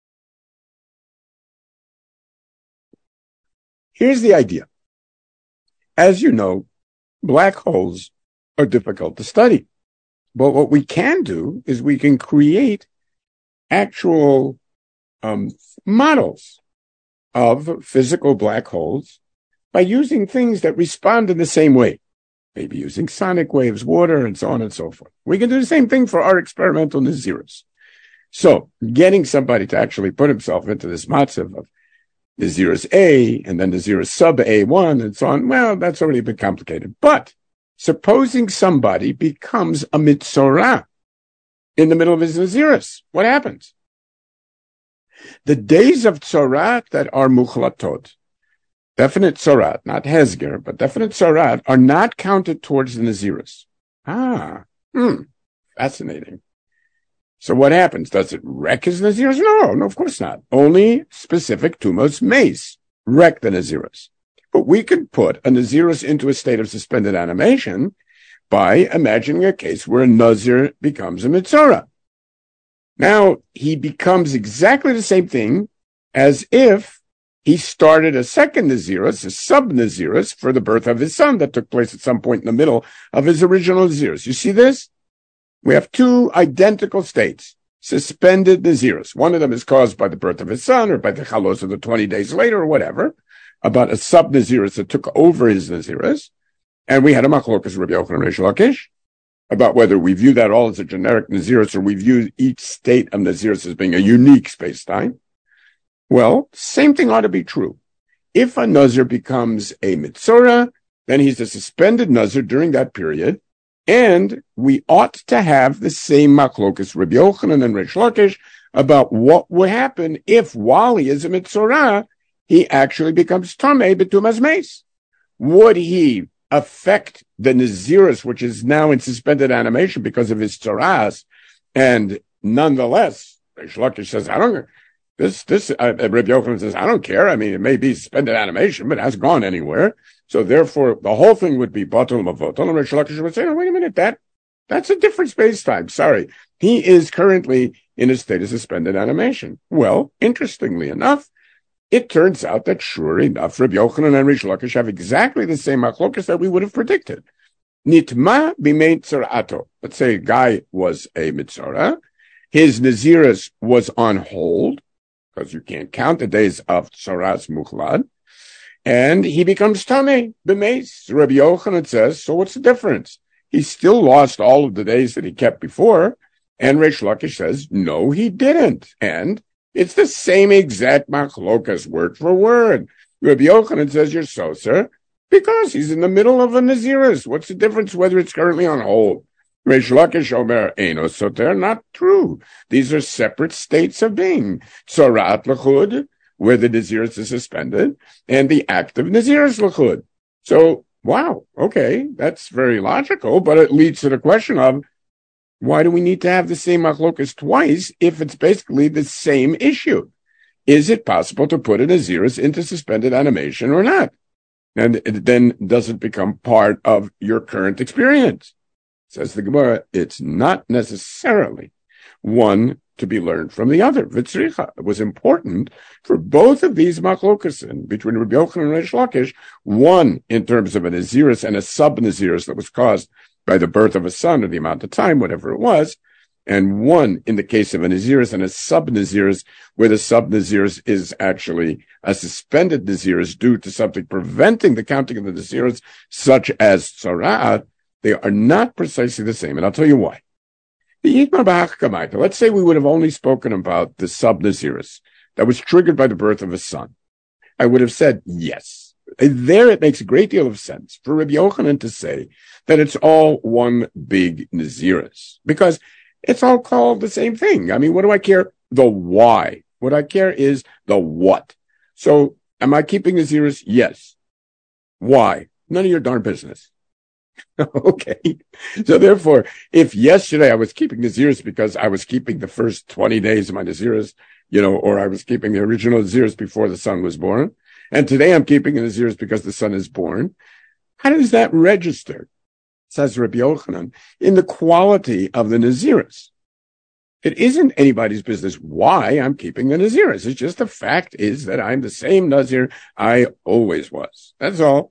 here's the idea. As you know, black holes are difficult to study. But what we can do is we can create actual models of physical black holes by using things that respond in the same way, maybe using sonic waves, water, and so on and so forth. We can do the same thing for our experimental Naziris. So getting somebody to actually put himself into this matzav of Naziris A and then Naziris sub A1 and so on, well, that's already a bit complicated. But supposing somebody becomes a mitzorah in the middle of his Naziris, what happens? The days of tzorat that are muchlatot, definite tzorat, not hezger, but definite tzorat, are not counted towards the Naziris. Fascinating. So what happens? Does it wreck his Naziris? No, of course not. Only specific tumos mace wreck the Naziris. But we can put a Naziris into a state of suspended animation by imagining a case where a Nazir becomes a mitzorah. Now, he becomes exactly the same thing as if he started a second Naziris, a sub-Naziris, for the birth of his son that took place at some point in the middle of his original Naziris. You see this? We have two identical states, suspended Naziris. One of them is caused by the birth of his son or by the chalos of the 20 days later or whatever, about a sub-Naziris that took over his Naziris. And we had a machlokas Rabbi Yochanan and Reish Lakish about whether we view that all as a generic Naziris or we view each state of Naziris as being a unique space-time. Well, same thing ought to be true. If a Nazir becomes a mitzorah, then he's a suspended Nazir during that period, and we ought to have the same machlokas Rabbi Yochanan and Reish Lakish about what would happen if, while he is a mitzorah, he actually becomes tamei b'tumas meis. Would he affect the Naziris, which is now in suspended animation because of his tzaras, and nonetheless, Reish Lakish says, I don't. Rabbi Yochanan says, I don't care. I mean, it may be suspended animation, but it hasn't gone anywhere. So therefore, the whole thing would be batul mavotul. And Reish Lakish would say, no, wait a minute, that's a different space-time. Sorry. He is currently in a state of suspended animation. Well, interestingly enough, it turns out that sure enough, Rabbi Yochanan and Reish Lakish have exactly the same machlokas that we would have predicted. Nitma b'mei tzarato. Let's say a guy was a mitzorah. His Naziris was on hold, because you can't count the days of tzaras muchlad. and he becomes Tameh, B'meis. Rabbi Yochanan says, so what's the difference? He still lost all of the days that he kept before, and Reish Lakish says, no, he didn't. And it's the same exact machlokas, word for word. Rabbi Yochanan says, you're so, sir, because he's in the middle of a Naziris. What's the difference whether it's currently on hold? Reish Lakish Omer Eino Soter, not true. These are separate states of being. Tzorat L'chud, where the Naziris is suspended, and the active Naziris L'chud. So, wow, okay, that's very logical, but it leads to the question of, why do we need to have the same machlokas twice if it's basically the same issue? Is it possible to put a Naziris into suspended animation or not? And it then doesn't become part of your current experience. Says the Gemara, it's not necessarily one to be learned from the other. Vitzricha. It was important for both of these machlokasin between Rabbi Yochanan and Reish Lakish, one in terms of a Naziris and a sub-Naziris that was caused by the birth of a son or the amount of time, whatever it was, and one in the case of a Naziris and a sub-Naziris, where the sub-Naziris is actually a suspended Naziris due to something preventing the counting of the Naziris, such as Tzara'at. They are not precisely the same, and I'll tell you why. Let's say we would have only spoken about the sub-Naziris that was triggered by the birth of a son. I would have said yes. There it makes a great deal of sense for Rabbi Yochanan to say that it's all one big Naziris, because it's all called the same thing. I mean, what do I care? The why. What I care is the what. So, am I keeping Naziris? Yes. Why? None of your darn business. Okay. So therefore, if yesterday I was keeping Naziris because I was keeping the first 20 days of my Naziris, or I was keeping the original Naziris before the son was born, and today I'm keeping the Naziris because the son is born, how does that register, says Rabbi Yochanan, in the quality of the Naziris? It isn't anybody's business why I'm keeping the Naziris. It's just the fact is that I'm the same Nazir I always was. That's all.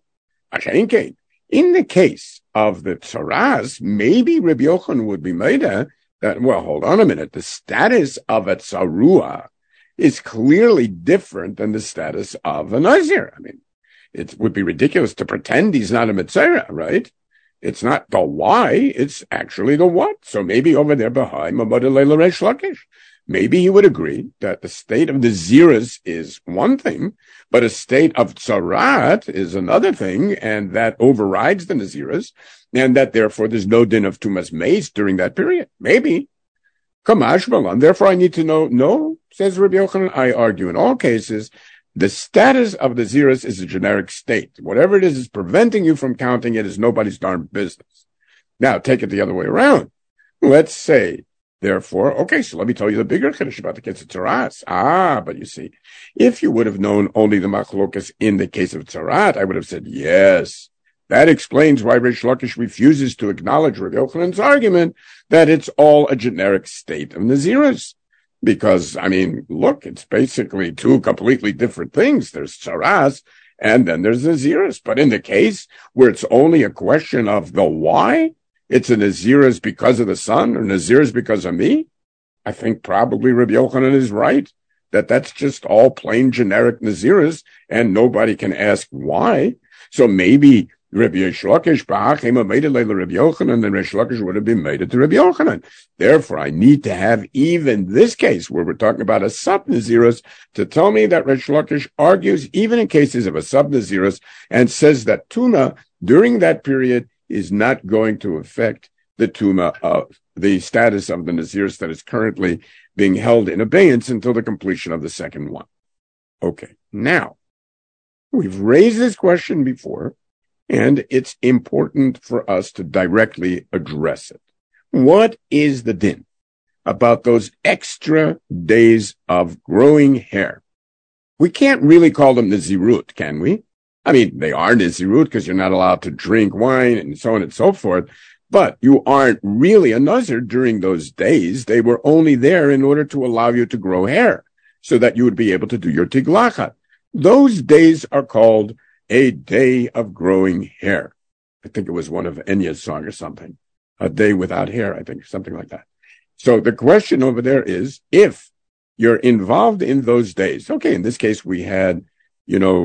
In the case of the Tzaras, maybe Rabbi Yochanan would be made that, well, hold on a minute. The status of a Tzarua is clearly different than the status of a Nazir. I mean, it would be ridiculous to pretend he's not a Metzora, right? It's not the why, it's actually the what. So maybe over there behind Mamad Reish Lakish, maybe he would agree that the state of the Naziris is one thing, but a state of Tzarat is another thing, and that overrides the Naziris, and that therefore there's no din of Tumas Meis during that period. Maybe. Kamash Balan. Therefore I need to know, no, says Rabbi Yochanan, I argue in all cases, the status of the Naziris is a generic state. Whatever it is preventing you from counting it is nobody's darn business. Now, take it the other way around. Let's say, therefore, okay, so let me tell you the bigger chiddush about the case of Tzaras. But you see, if you would have known only the machlokas in the case of Tzarat, I would have said yes. That explains why Reish Lakish refuses to acknowledge Rabbi Yochanan's argument that it's all a generic state of Naziris. Because, I mean, look, it's basically two completely different things. There's Tzaras, and then there's Naziris. But in the case where it's only a question of the why, it's a Naziris because of the son, or Naziris because of me, I think probably Rabbi Yochanan is right, that that's just all plain generic Naziris, and nobody can ask why. So maybe Rabbi Lakish made it like Rabbi Yochanan, then Reish Lakish would have been made it to Rabbi Yochanan. Therefore, I need to have even this case where we're talking about a sub-Naziris to tell me that Reish Lakish argues even in cases of a sub-Naziris and says that Tuma during that period is not going to affect the Tuma of the status of the Naziris that is currently being held in abeyance until the completion of the second one. Okay, now, we've raised this question before, and it's important for us to directly address it. What is the din about those extra days of growing hair? We can't really call them Nazirut, can we? I mean, they are Nazirut because you're not allowed to drink wine and so on and so forth, but you aren't really a Nazir during those days. They were only there in order to allow you to grow hair so that you would be able to do your tiglachat. Those days are called a day of growing hair. I think it was one of Enya's song or something. A day without hair, I think, something like that. So the question over there is, if you're involved in those days, okay, in this case we had,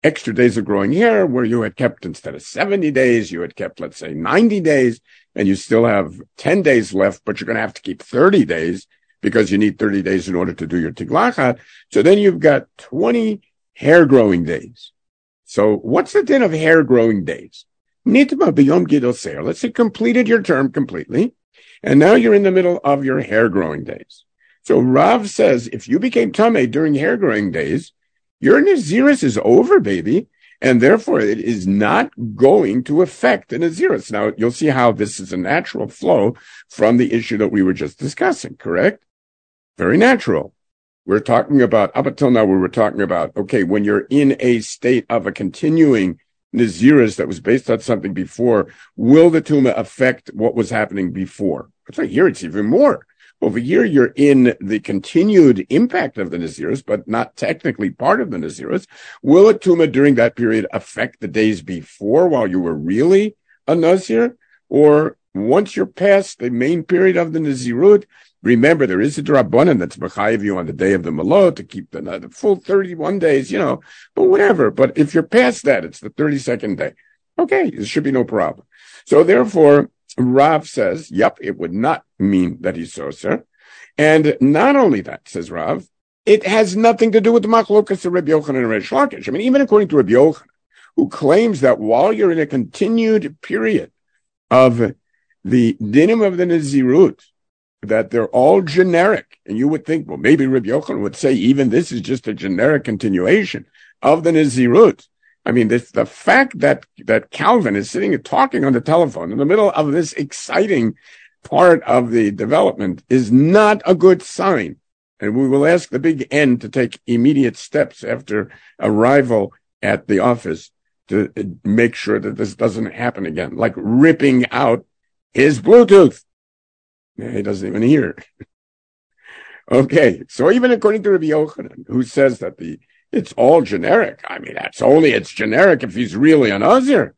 extra days of growing hair where you had kept, instead of 70 days, you had kept, let's say, 90 days, and you still have 10 days left, but you're going to have to keep 30 days because you need 30 days in order to do your tiglachat. So then you've got 20 hair growing days. So what's the din of hair growing days? Nitma b'yom gidol seir. Let's say completed your term completely, and now you're in the middle of your hair growing days. So Rav says if you became tamei during hair growing days, your Nazirus is over, baby, and therefore it is not going to affect the Nazirus. Now, you'll see how this is a natural flow from the issue that we were just discussing, correct? Very natural. We're talking about, up until now, we were talking about, okay, when you're in a state of a continuing Nazirus that was based on something before, will the Tuma affect what was happening before? It's like here, it's even more. Over here, you're in the continued impact of the Nazirus, but not technically part of the Nazirus. Will a Tuma during that period affect the days before while you were really a Nazir? Or once you're past the main period of the Nazirut, remember, there is a Drabanan that's B'chayiv you on the day of the Malot to keep the full 31 days, but whatever. But if you're past that, it's the 32nd day. Okay, there should be no problem. So therefore, Rav says, yep, it would not mean that he's soser. And not only that, says Rav, it has nothing to do with the machlokas of Rabbi Yochanan and Reish Lakish. I mean, even according to Rabbi Yochanan, who claims that while you're in a continued period of the dinim of the Nazirut, that they're all generic. And you would think, well, maybe Rabbi Yochanan would say even this is just a generic continuation of the Nazirut. I mean, the fact that Calvin is sitting and talking on the telephone in the middle of this exciting part of the development is not a good sign. And we will ask the big N to take immediate steps after arrival at the office to make sure that this doesn't happen again, like ripping out his Bluetooth. Yeah, he doesn't even hear. Okay, so even according to Rabbi Yochanan, who says that it's all generic. I mean, it's generic if he's really a Nazir.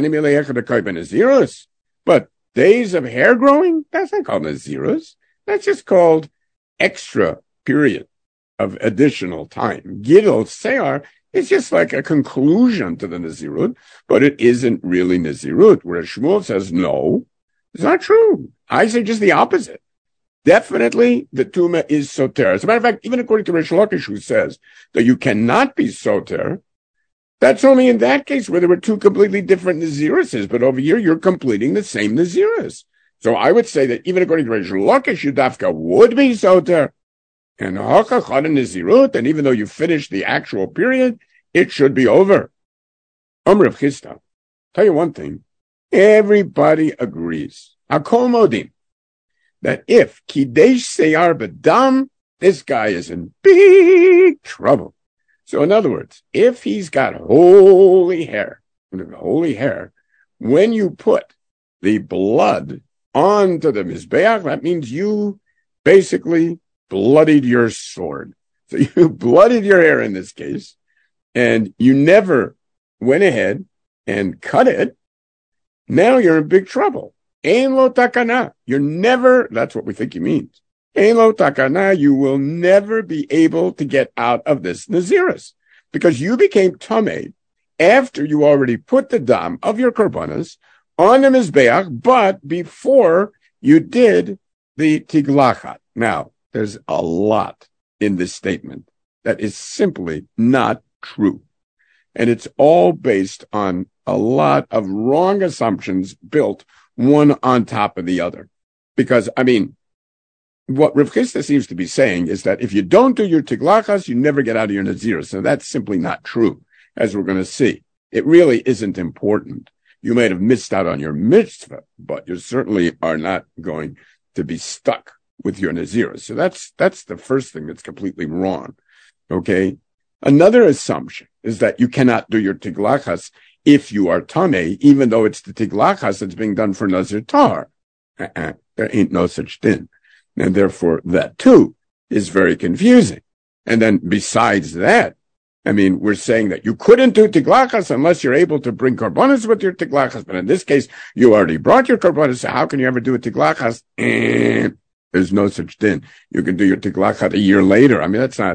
But days of hair growing, that's not called Nazirus. That's just called extra period of additional time. Gidol Seir is just like a conclusion to the Nazirut, but it isn't really Nazirut. Whereas Shmuel says, no, it's not true. I say just the opposite. Definitely, the Tuma is soter. As a matter of fact, even according to Reish Lakish, who says that you cannot be soter, that's only in that case where there were two completely different Naziruses, but over here you're completing the same Nazirus. So I would say that even according to Reish Lakish, Yudafka would be soter. And Hachachad and Nazirut, and even though you finished the actual period, it should be over. Rav Chisda, tell you one thing, everybody agrees. Hakol modim. That if Kidesh Seyar B'dam, this guy is in big trouble. So in other words, if he's got holy hair, when you put the blood onto the Mizbeach, that means you basically bloodied your sword. So you bloodied your hair in this case, and you never went ahead and cut it. Now you're in big trouble. Ein lo takana. You're never, that's what we think he means. Ein lo takana, you will never be able to get out of this Nazirus. Because you became tamei after you already put the dam of your korbanos on the Mizbeach, but before you did the tiglachat. Now, there's a lot in this statement that is simply not true. And it's all based on a lot of wrong assumptions built one on top of the other. Because, I mean, what Rav Chisda seems to be saying is that if you don't do your tiglachas, you never get out of your Nazirus. So that's simply not true, as we're going to see. It really isn't important. You might have missed out on your mitzvah, but you certainly are not going to be stuck with your Nazirus. So that's the first thing that's completely wrong. Okay? Another assumption is that you cannot do your tiglachas if you are tamei, even though it's the tiglachas that's being done for Nazir Tar. There ain't no such thing. And therefore, that too is very confusing. And then besides that, I mean, we're saying that you couldn't do tiglachas unless you're able to bring korbanos with your tiglachas. But in this case, you already brought your korbanos. So how can you ever do a tiglachas? There's no such thing. You can do your tiglachat a year later. I mean, that's not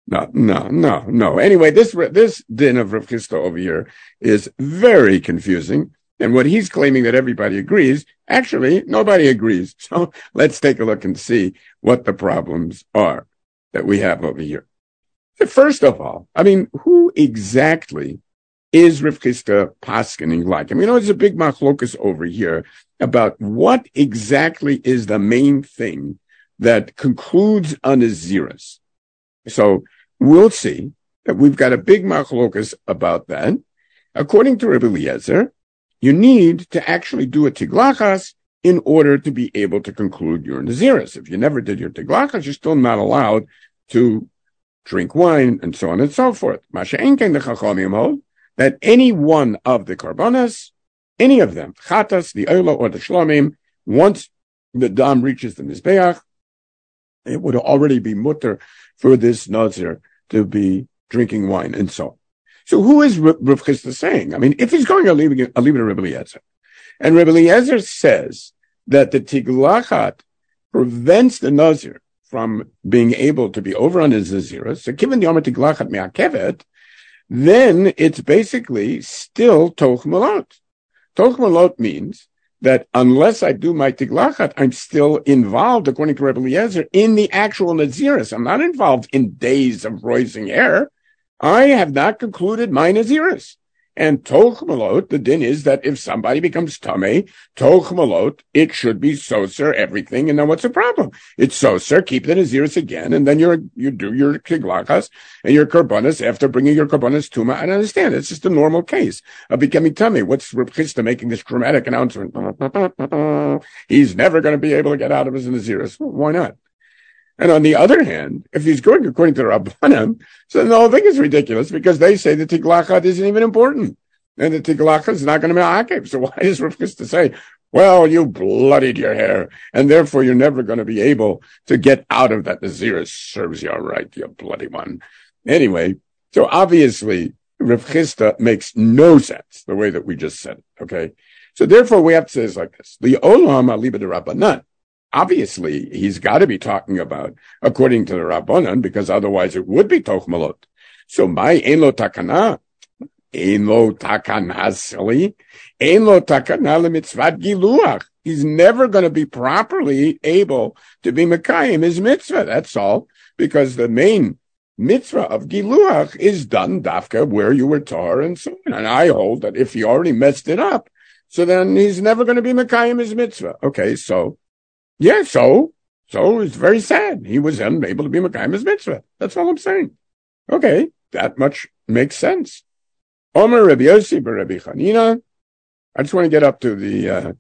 No. Anyway, this din of Rav Chisda over here is very confusing. And what he's claiming that everybody agrees, actually, nobody agrees. So let's take a look and see what the problems are that we have over here. So first of all, who exactly is Rav Chisda paskening like? There's a big machlokus over here about what exactly is the main thing that concludes a Naziris. So we'll see that we've got a big machlokus about that. According to Rebbe Eliezer, you need to actually do a tiglachas in order to be able to conclude your Naziris. If you never did your tiglachas, you're still not allowed to drink wine and so on and so forth. Masha Enken the Chachamim hold that any one of the karbanas, any of them, chatas, the oila, or the shlomim, once the dam reaches the mizbeach, it would already be mutter for this nazir to be drinking wine and so on. So who is Rav Chisda saying? If he's going, I'll leave it to Rebbe Eliezer. And Rebbe Eliezer says that the tiglachat prevents the nazir from being able to be over on his nazirus. So given the omer tiglachat me'akevet, then it's basically still toch malot. Toch malot means that unless I do my tiglachat, I'm still involved, according to Rebbe Eliezer, in the actual nazirus. I'm not involved in days of roising hair. I have not concluded my Naziris. And toch malot, the din is that if somebody becomes tamei, toch malot, it should be soser, everything, and then what's the problem? It's soser, keep the Naziris again, and then you do your tiglachas and your karbanas after bringing your karbanas tuma. I understand, it's just a normal case of becoming tamei. What's Rav Chisda making this dramatic announcement? He's never going to be able to get out of his Naziris. Well, why not? And on the other hand, if he's going according to the Rabbanan, so the whole thing is ridiculous because they say the tiglachat isn't even important. And the tiglachat is not going to be akev. So why is Rav Chisda say, well, you bloodied your hair, and therefore you're never going to be able to get out of that Naziris? Serves you all right, you bloody one. Anyway, so obviously, Rav Chisda makes no sense the way that we just said it, okay? So therefore we have to say it's like this. The olam aliba de Rabbanan. Obviously, he's got to be talking about according to the Rabbanan, because otherwise it would be toch malot. So my ein lo takana, silly, ein lo takana lemitzvat giluach. He's never going to be properly able to be mekayim his mitzvah. That's all, because the main mitzvah of giluach is done dafka where you were tar and so on. And I hold that if he already messed it up, so then he's never going to be mekayim his mitzvah. Okay, so. Yeah, so it's very sad. He was unable to be Mekayim his mitzvah. That's all I'm saying. Okay, that much makes sense. Omer Rabbi Yossi b'Rabbi Chanina. I just want to get up to the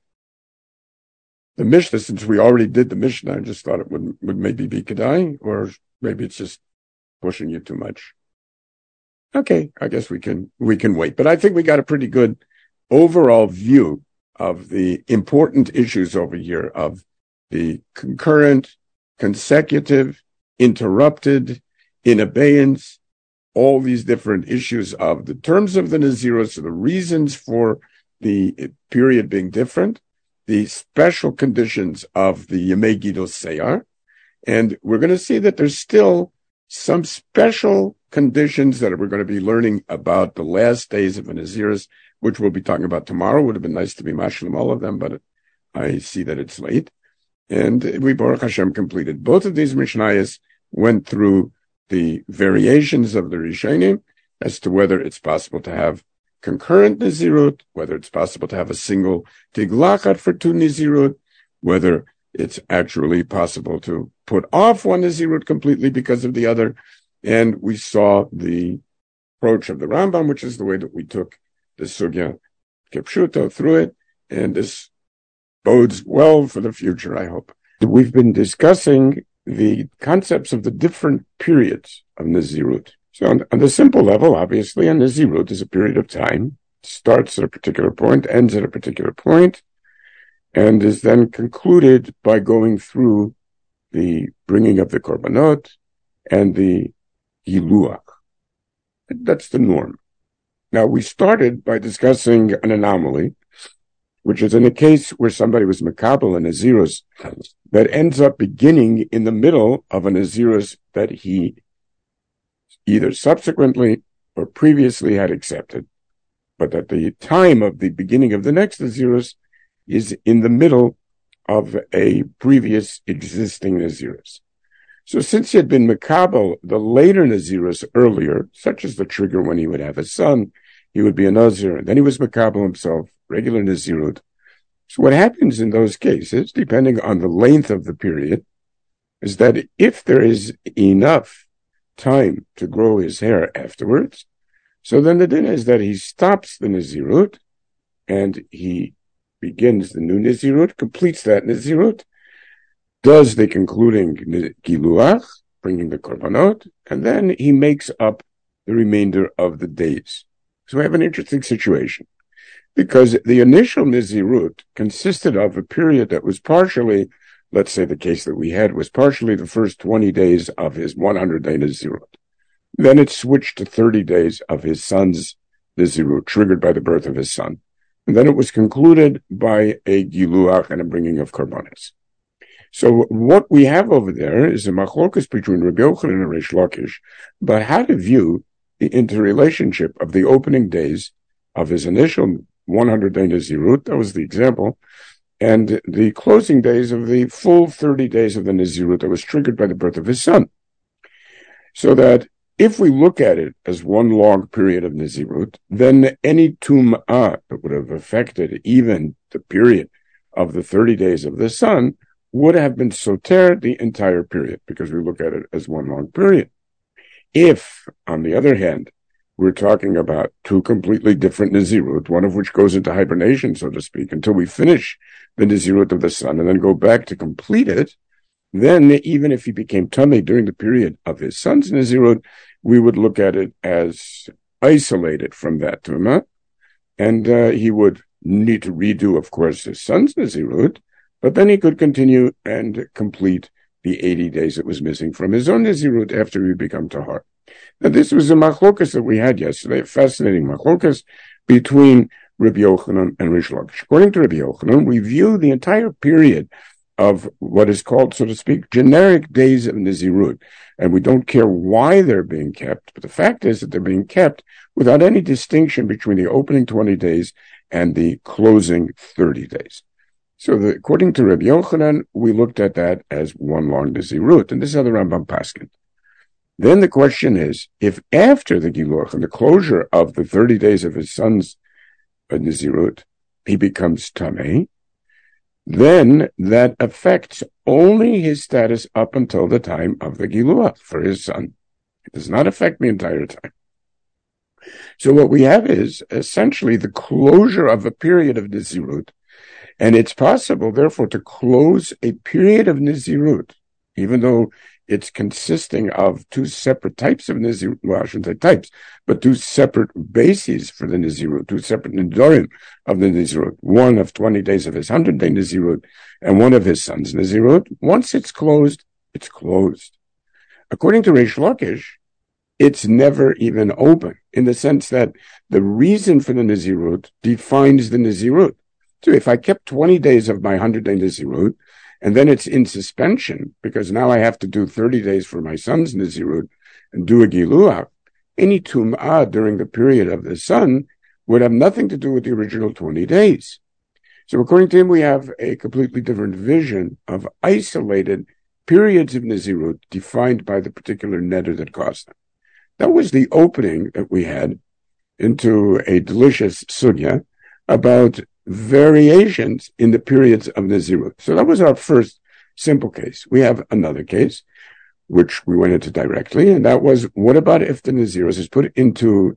Mishnah, since we already did the Mishnah. I just thought it would maybe be Kedai, or maybe it's just pushing you too much. Okay, I guess we can wait. But I think we got a pretty good overall view of the important issues over here of the concurrent, consecutive, interrupted, in abeyance, all these different issues of the terms of the Naziros, the reasons for the period being different, the special conditions of the Yemei Gidul Seyar, and we're going to see that there's still some special conditions that we're going to be learning about the last days of the Naziros, which we'll be talking about tomorrow. Would have been nice to be mashlim all of them, but I see that it's late. And we, Baruch Hashem, completed. Both of these Mishnayos went through the variations of the Rishonim as to whether it's possible to have concurrent Nazirut, whether it's possible to have a single Tiglachat for two Nazirut, whether it's actually possible to put off one Nazirut completely because of the other. And we saw the approach of the Rambam, which is the way that we took the Sugya Kepshuto through it. And this bodes well for the future, I hope. We've been discussing the concepts of the different periods of Nazirut. So on the simple level, obviously, a Nazirut is a period of time, starts at a particular point, ends at a particular point, and is then concluded by going through the bringing of the Korbanot and the Yiluach. That's the norm. Now, we started by discussing an anomaly, which is in a case where somebody was Makabel and Nazirus that ends up beginning in the middle of a Nazirus that he either subsequently or previously had accepted, but that the time of the beginning of the next Nazirus is in the middle of a previous existing Nazirus. So since he had been Makabel, the later Nazirus earlier, such as the trigger when he would have a son, he would be a Nazir, and then he was Makabel himself, regular Nazirut. So what happens in those cases, depending on the length of the period, is that if there is enough time to grow his hair afterwards, so then the din is that he stops the Nazirut, and he begins the new Nazirut, completes that Nazirut, does the concluding Giluach, bringing the Korbanot, and then he makes up the remainder of the days. So we have an interesting situation, because the initial Nazirut consisted of a period that was partially, let's say the case that we had was partially the first 20 days of his 100-day Nazirut. Then it switched to 30 days of his son's Nazirut, triggered by the birth of his son. And then it was concluded by a Giluach and a bringing of Korbanos. So what we have over there is a machlokas between Rabbi Yochanan and Reish Lakish about how to view the interrelationship of the opening days of his initial 100-day Nazirut, that was the example, and the closing days of the full 30 days of the Nazirut that was triggered by the birth of his son. So that if we look at it as one long period of Nazirut, then any tum'ah that would have affected even the period of the 30 days of the son would have been soter the entire period, because we look at it as one long period. If, on the other hand, we're talking about two completely different Nazirut, one of which goes into hibernation, so to speak, until we finish the Nazirut of the son and then go back to complete it, then even if he became Tameh during the period of his son's Nazirut, we would look at it as isolated from that Tumah, and he would need to redo, of course, his son's Nazirut, but then he could continue and complete the 80 days that was missing from his own Nazirut after he became Tahar. Now, this was a machlokas that we had yesterday, a fascinating machlokas between Rabbi Yochanan and Reish Lakish. According to Rabbi Yochanan, we view the entire period of what is called, so to speak, generic days of Nazirut, and we don't care why they're being kept, but the fact is that they're being kept without any distinction between the opening 20 days and the closing 30 days. So according to Rabbi Yochanan, we looked at that as one long Nazirut, and this is how the Rambam paskin. Then the question is, if after the Giluach and the closure of the 30 days of his son's Nazirut, he becomes Tameh, then that affects only his status up until the time of the Giluach for his son. It does not affect the entire time. So what we have is essentially the closure of a period of Nazirut, and it's possible, therefore, to close a period of Nazirut, even though it's consisting of two separate types of Nazirut, well, I shouldn't say types, but two separate bases for the Nazirut, two separate Nidorim of the Nazirut, one of 20 days of his 100-day Nazirut, and one of his son's Nazirut. Once it's closed, it's closed. According to Reish Lakish, it's never even open, in the sense that the reason for the Nazirut defines the Nazirut. So if I kept 20 days of my 100-day Nazirut, and then it's in suspension, because now I have to do 30 days for my son's Nazirut and do a Giluach, any Tum'ah during the period of the son would have nothing to do with the original 20 days. So according to him, we have a completely different vision of isolated periods of Nazirut defined by the particular neder that caused them. That was the opening that we had into a delicious sugya about variations in the periods of Nazirut. So that was our first simple case. We have another case, which we went into directly, and that was, what about if the Nazirus is put into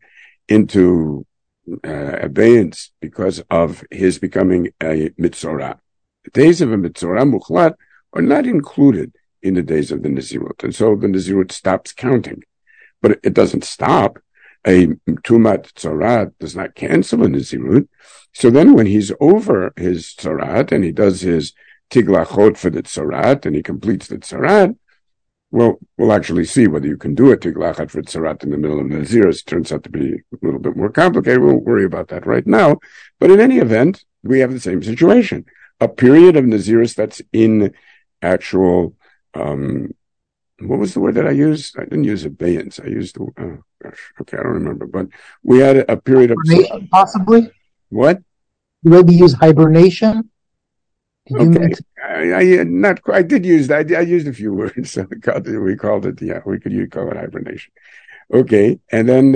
abeyance because of his becoming a Mitzorah? The days of a Mitzorah Mukhlat are not included in the days of the Nazirut, and so the Nazirut stops counting. But it doesn't stop. A Tumat Tzorat does not cancel a Nazirut. So then when he's over his Tzorat and he does his Tiglachot for the Tzorat and he completes the Tzorat, well, we'll actually see whether you can do a Tiglachat for Tzorat in the middle of Nazirus. It turns out to be a little bit more complicated. We won't worry about that right now. But in any event, we have the same situation. A period of Nazirus that's in actual what was the word that I used? I didn't use abeyance. I used, oh gosh, okay, I don't remember. But we had a period of hibernation, possibly. What? You maybe use hibernation. Did you mean Okay, I not. I did use that. I used a few words. We called it. Yeah, we could call it hibernation. Okay, and then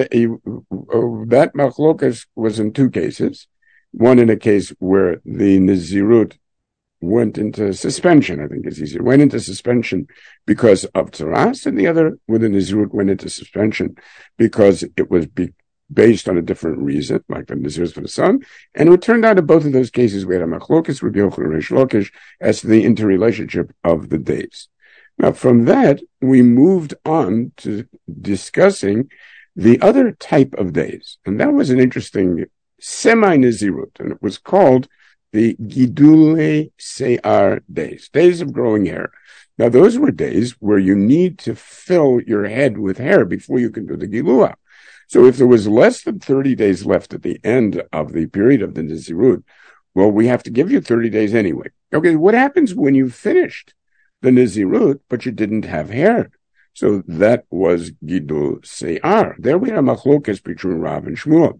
that machlokas was in two cases. One in a case where the Nazirut went into suspension, I think is easier, went into suspension because of Tzaras, and the other where the Nazirut went into suspension because it was based on a different reason, like the Nazirut for the sun. And it turned out in both of those cases we had a machlokas, Rabbi Yochanan and Reish Lakish, as to the interrelationship of the days. Now, from that, we moved on to discussing the other type of days. And that was an interesting semi-Nazirut, and it was called the Gidule Se'ar days, days of growing hair. Now, those were days where you need to fill your head with hair before you can do the Giluah. So if there was less than 30 days left at the end of the period of the Nazirut, well, we have to give you 30 days anyway. Okay, what happens when you finished the Nazirut, but you didn't have hair? So that was Gidul Se'ar. There we have machlokas between Rav and Shmuel.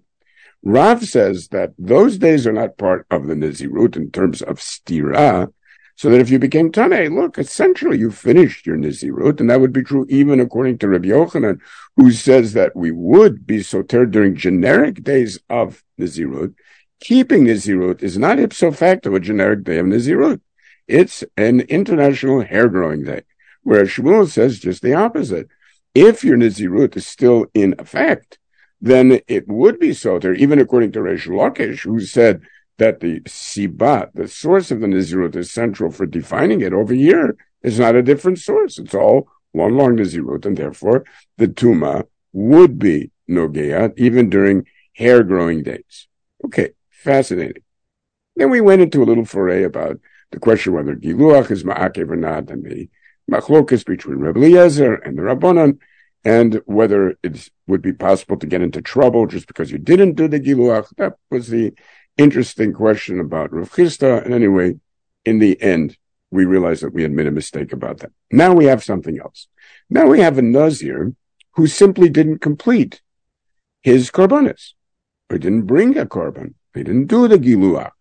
Rav says that those days are not part of the Nazirut in terms of stira, so that if you became Tanei, look, essentially you finished your Nazirut, and that would be true even according to Rabbi Yochanan, who says that we would be soter during generic days of Nazirut. Keeping Nazirut is not ipso facto a generic day of Nazirut. It's an international hair-growing day, whereas Shmuel says just the opposite. If your Nazirut is still in effect, then it would be soter, even according to Reish Lakish, who said that the Siba, the source of the Nazirut, is central for defining it. Over here is not a different source. It's all one long Nazirut, and therefore the Tuma would be Nogea, even during hair-growing days. Okay, fascinating. Then we went into a little foray about the question whether Giluach is Ma'akev or not, and the machlokas between Rebbe Eliezer and the Rabbanan, and whether it would be possible to get into trouble just because you didn't do the Giluach. That was the interesting question about Rav Chisda. And anyway, in the end, we realized that we had made a mistake about that. Now we have something else. Now we have a Nazir who simply didn't complete his korbanos, or didn't bring a korban. He didn't do the Giluach.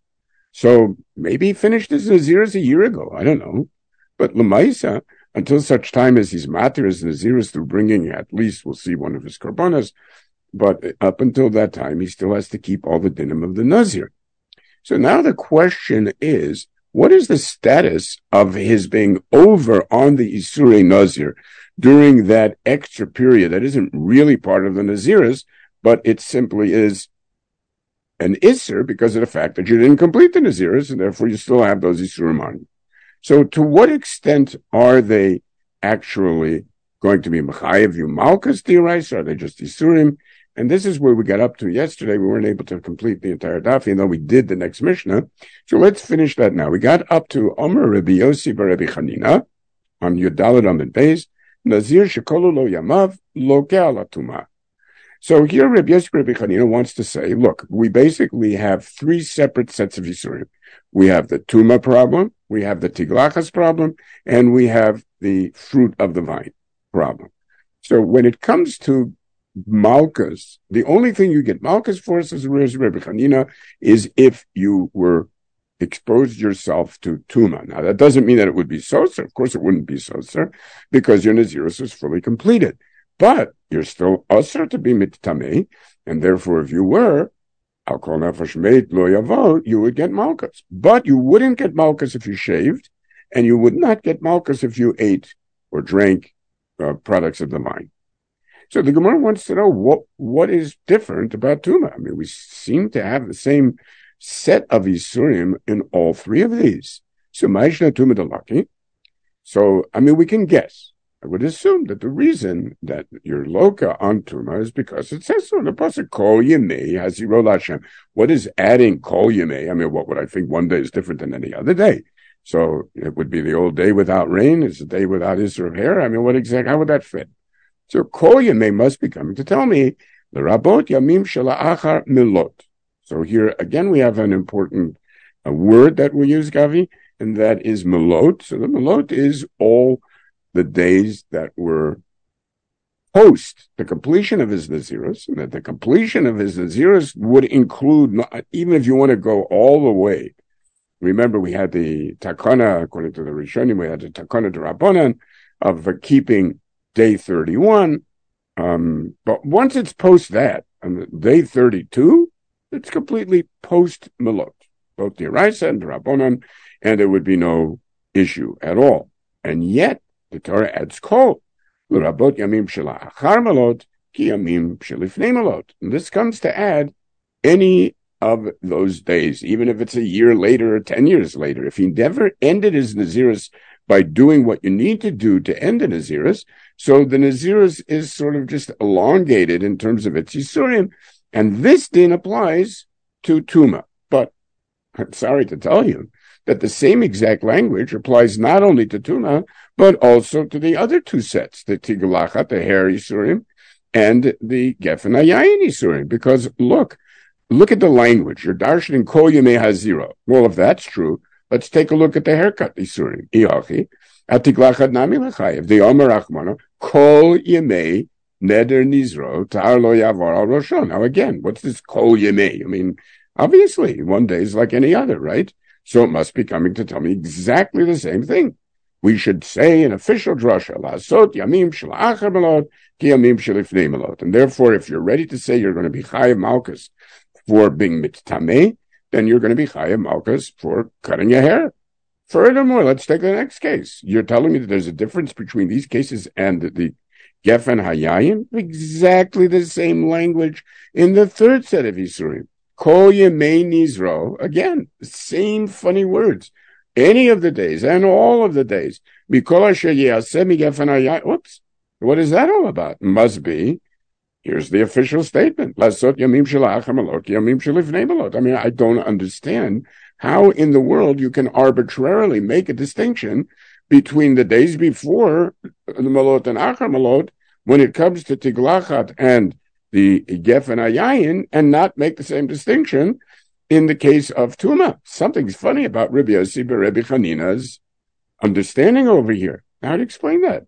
So maybe he finished his Naziris a year ago. I don't know. But Lamaisa, until such time as he's matir as Naziris through bringing at least, we'll see, one of his korbanos, but up until that time, he still has to keep all the dinim of the Nazir. So now the question is, what is the status of his being over on the Isurei Nazir during that extra period that isn't really part of the Naziris, but it simply is an Isser because of the fact that you didn't complete the Naziris, and therefore you still have those Isurim on you. So to what extent are they actually going to be Mechayev you Malkas Dirais? Are they just Isurim? And this is where we got up to yesterday. We weren't able to complete the entire daf, even though we did the next Mishnah. So let's finish that now. We got up to Omer Rabbi Yossi Rabbi Chanina on Yudalad Amid Beis, Nazir Shekolu Lo Yamav Lo Ke'alatuma. So here Rabbi Yossi Rabbi Chanina wants to say, look, we basically have three separate sets of Yisurim. We have the Tuma problem, we have the Tiglachas problem, and we have the fruit of the vine problem. So when it comes to Malkas, the only thing you get Malkas for, says Rabbi Chanina, is if you were exposed yourself to Tuma. Now, that doesn't mean that it would be Soser. Of course, it wouldn't be Soser, because your Nazirus is fully completed. But you're still Asr to be Mittameh, and therefore, if you were, Al Kol Nefesh Meit Lo Yavo, you would get Malkas. But you wouldn't get Malkas if you shaved, and you would not get Malkas if you ate or drank products of the vine. So the Gemara wants to know what is different about Tuma. I mean, we seem to have the same set of Isurim in all three of these. So Ma'ishna Tuma Dalaki. So, I mean, we can guess. I would assume that the reason that you're loka on Tuma is because it says so in the pasuk, Kol Yemei Hazirol Hashem. What is adding Kol Yemei? I mean, what would I think one day is different than any other day? So it would be the old day without rain. It's a day without Isser of hair. I mean, how would that fit? So Kol Yemei must be coming to tell me the Rabot Yamim Shala'achar Milot. So here again we have an important word that we use, Gavi, and that is Milot. So the Milot is all the days that were post the completion of his Nazirus, and that the completion of his Nazirus would include, even if you want to go all the way. Remember, we had the Takana, according to the Rishonim, we had the Takana D'Rabbanan of keeping day 31. But once it's post that, on day 32, it's completely post Melot, both the Araisa and the Rabbanan, and there would be no issue at all. And yet, the Torah adds kol, l'rabot yamim shela achar Melot, ki yamim shelifnei Melot. And this comes to add any of those days, even if it's a year later or 10 years later. If he never ended his Nazirus by doing what you need to do to end the Nazirus, so the Nazirus is sort of just elongated in terms of its Yisurim, and this din applies to Tuma. But I'm sorry to tell you that the same exact language applies not only to Tuma, but also to the other two sets, the Tigulachat, the hair Yisurim, and the Gefen HaYayin Yisurim. Because look at the language. You're darshaning Kol Yemei HaZira. Well, if that's true, let's take a look at the haircut Yisurim. Ihachi, Atiglachat Nami Lechayev, the Omer Achmana, Kol Yemei Neder Nizro, Tar Lo Yavar Al Roshon. Now again, what's this Kol Yemei? I mean, obviously, one day is like any other, right? So it must be coming to tell me exactly the same thing. We should say an official drasha, La'asot Yamim Shel Achar Melot, Ki Yamim Shelifnei Melot. And therefore, if you're ready to say you're going to be Chayev Malkus for being mittameh, then you're going to be chayav malchus for cutting your hair. Furthermore, let's take the next case. You're telling me that there's a difference between these cases and the Gefen HaYayin? Exactly the same language in the third set of Yisurim. Kol Yemei Nizro. Again, same funny words. Any of the days and all of the days. Mikol Asher Yaseh Mi Gefen HaYayin. Whoops. What is that all about? Must be. Here's the official statement. Lasot Yamim Shel Achar Melot, Yamim Shelifnei Melot. I mean, I don't understand how in the world you can arbitrarily make a distinction between the days before the Melot and Achar Melot when it comes to Tiglachat and the Gefen HaYayin, and not make the same distinction in the case of Tuma. Something's funny about Rabbi Yossi ben Rabbi Chanina's understanding over here. How to explain that?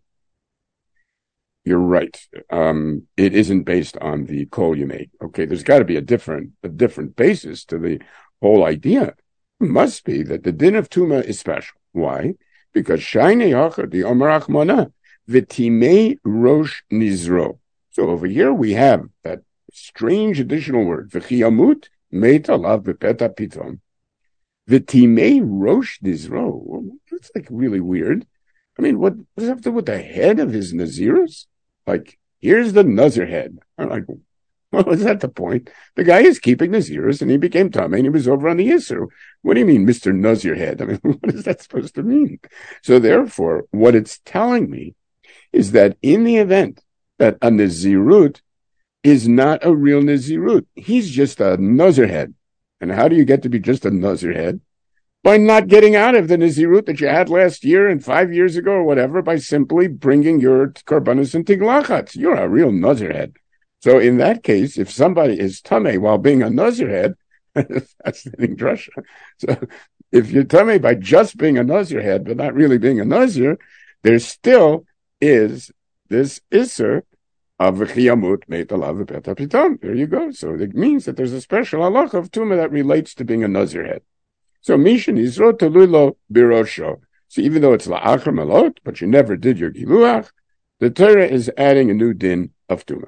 You're right. It isn't based on the Kol Yemei. Okay, there's got to be a different basis to the whole idea. It must be that the din of Tuma is special. Why? Because Shainei Hachar, the Omer Achmana, V'timei Rosh Nizro. So over here we have that strange additional word, V'chiyamut Meit Alav B'peta Pitom. V'timei Rosh Nizro. That's like really weird. I mean, what does it have to do with the head of his Nazirus? Like, here's the Nazir head. I'm like, well, is that the point? The guy is keeping Nazirus, and he became Tameh, and he was over on the Yisur. What do you mean, Mr. Nazir head? I mean, what is that supposed to mean? So therefore, what it's telling me is that in the event that a Nazirut is not a real Nazirut, he's just a Nazir head. And how do you get to be just a Nazir head? By not getting out of the Nazirut that you had last year and 5 years ago or whatever, by simply bringing your Korbanos and Tiglachats. You're a real Nazirhead. So in that case, if somebody is Tameh while being a Nazirhead, fascinating drasha. So if you're Tameh by just being a Nazirhead, but not really being a Nazir, there still is this Isser of V'chiyamut Meit Alav B'peta Pitom. There you go. So it means that there's a special halacha of Tumah that relates to being a Nazirhead. So Mishan Yisro Telulo Birosho. So even though it's La'achar Melot, but you never did your Giluach, the Torah is adding a new din of Tumah.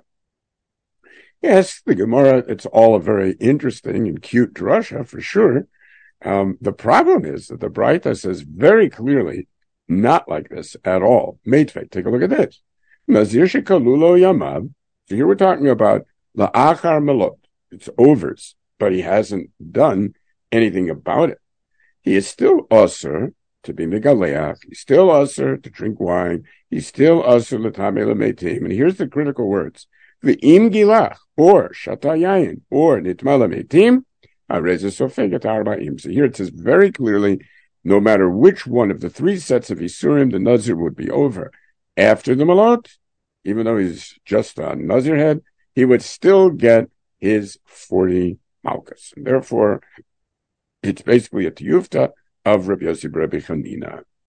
Yes, the Gemara, it's all a very interesting and cute drasha for sure. The problem is that the Braita says very clearly, not like this at all. Meitve, take a look at this. Nazir Shekalulo Yamav. So here we're talking about La'achar Melot. It's overs, but he hasn't done anything about it. He is still usher to be megaleach. He's still usher to drink wine. He's still usher l'tamei l'meitim. And here's the critical words: v'im gilach, or shatayayin, or nitma l'meitim, areza sofegat arba'im. So here it says very clearly, no matter which one of the three sets of Isurim, the Nazir would be over. After the Malot, even though he's just a Nazir head, he would still get his 40 Malchus. And therefore, it's basically a tiyufta of Rabbi Yossi ben Rabbi Chanina.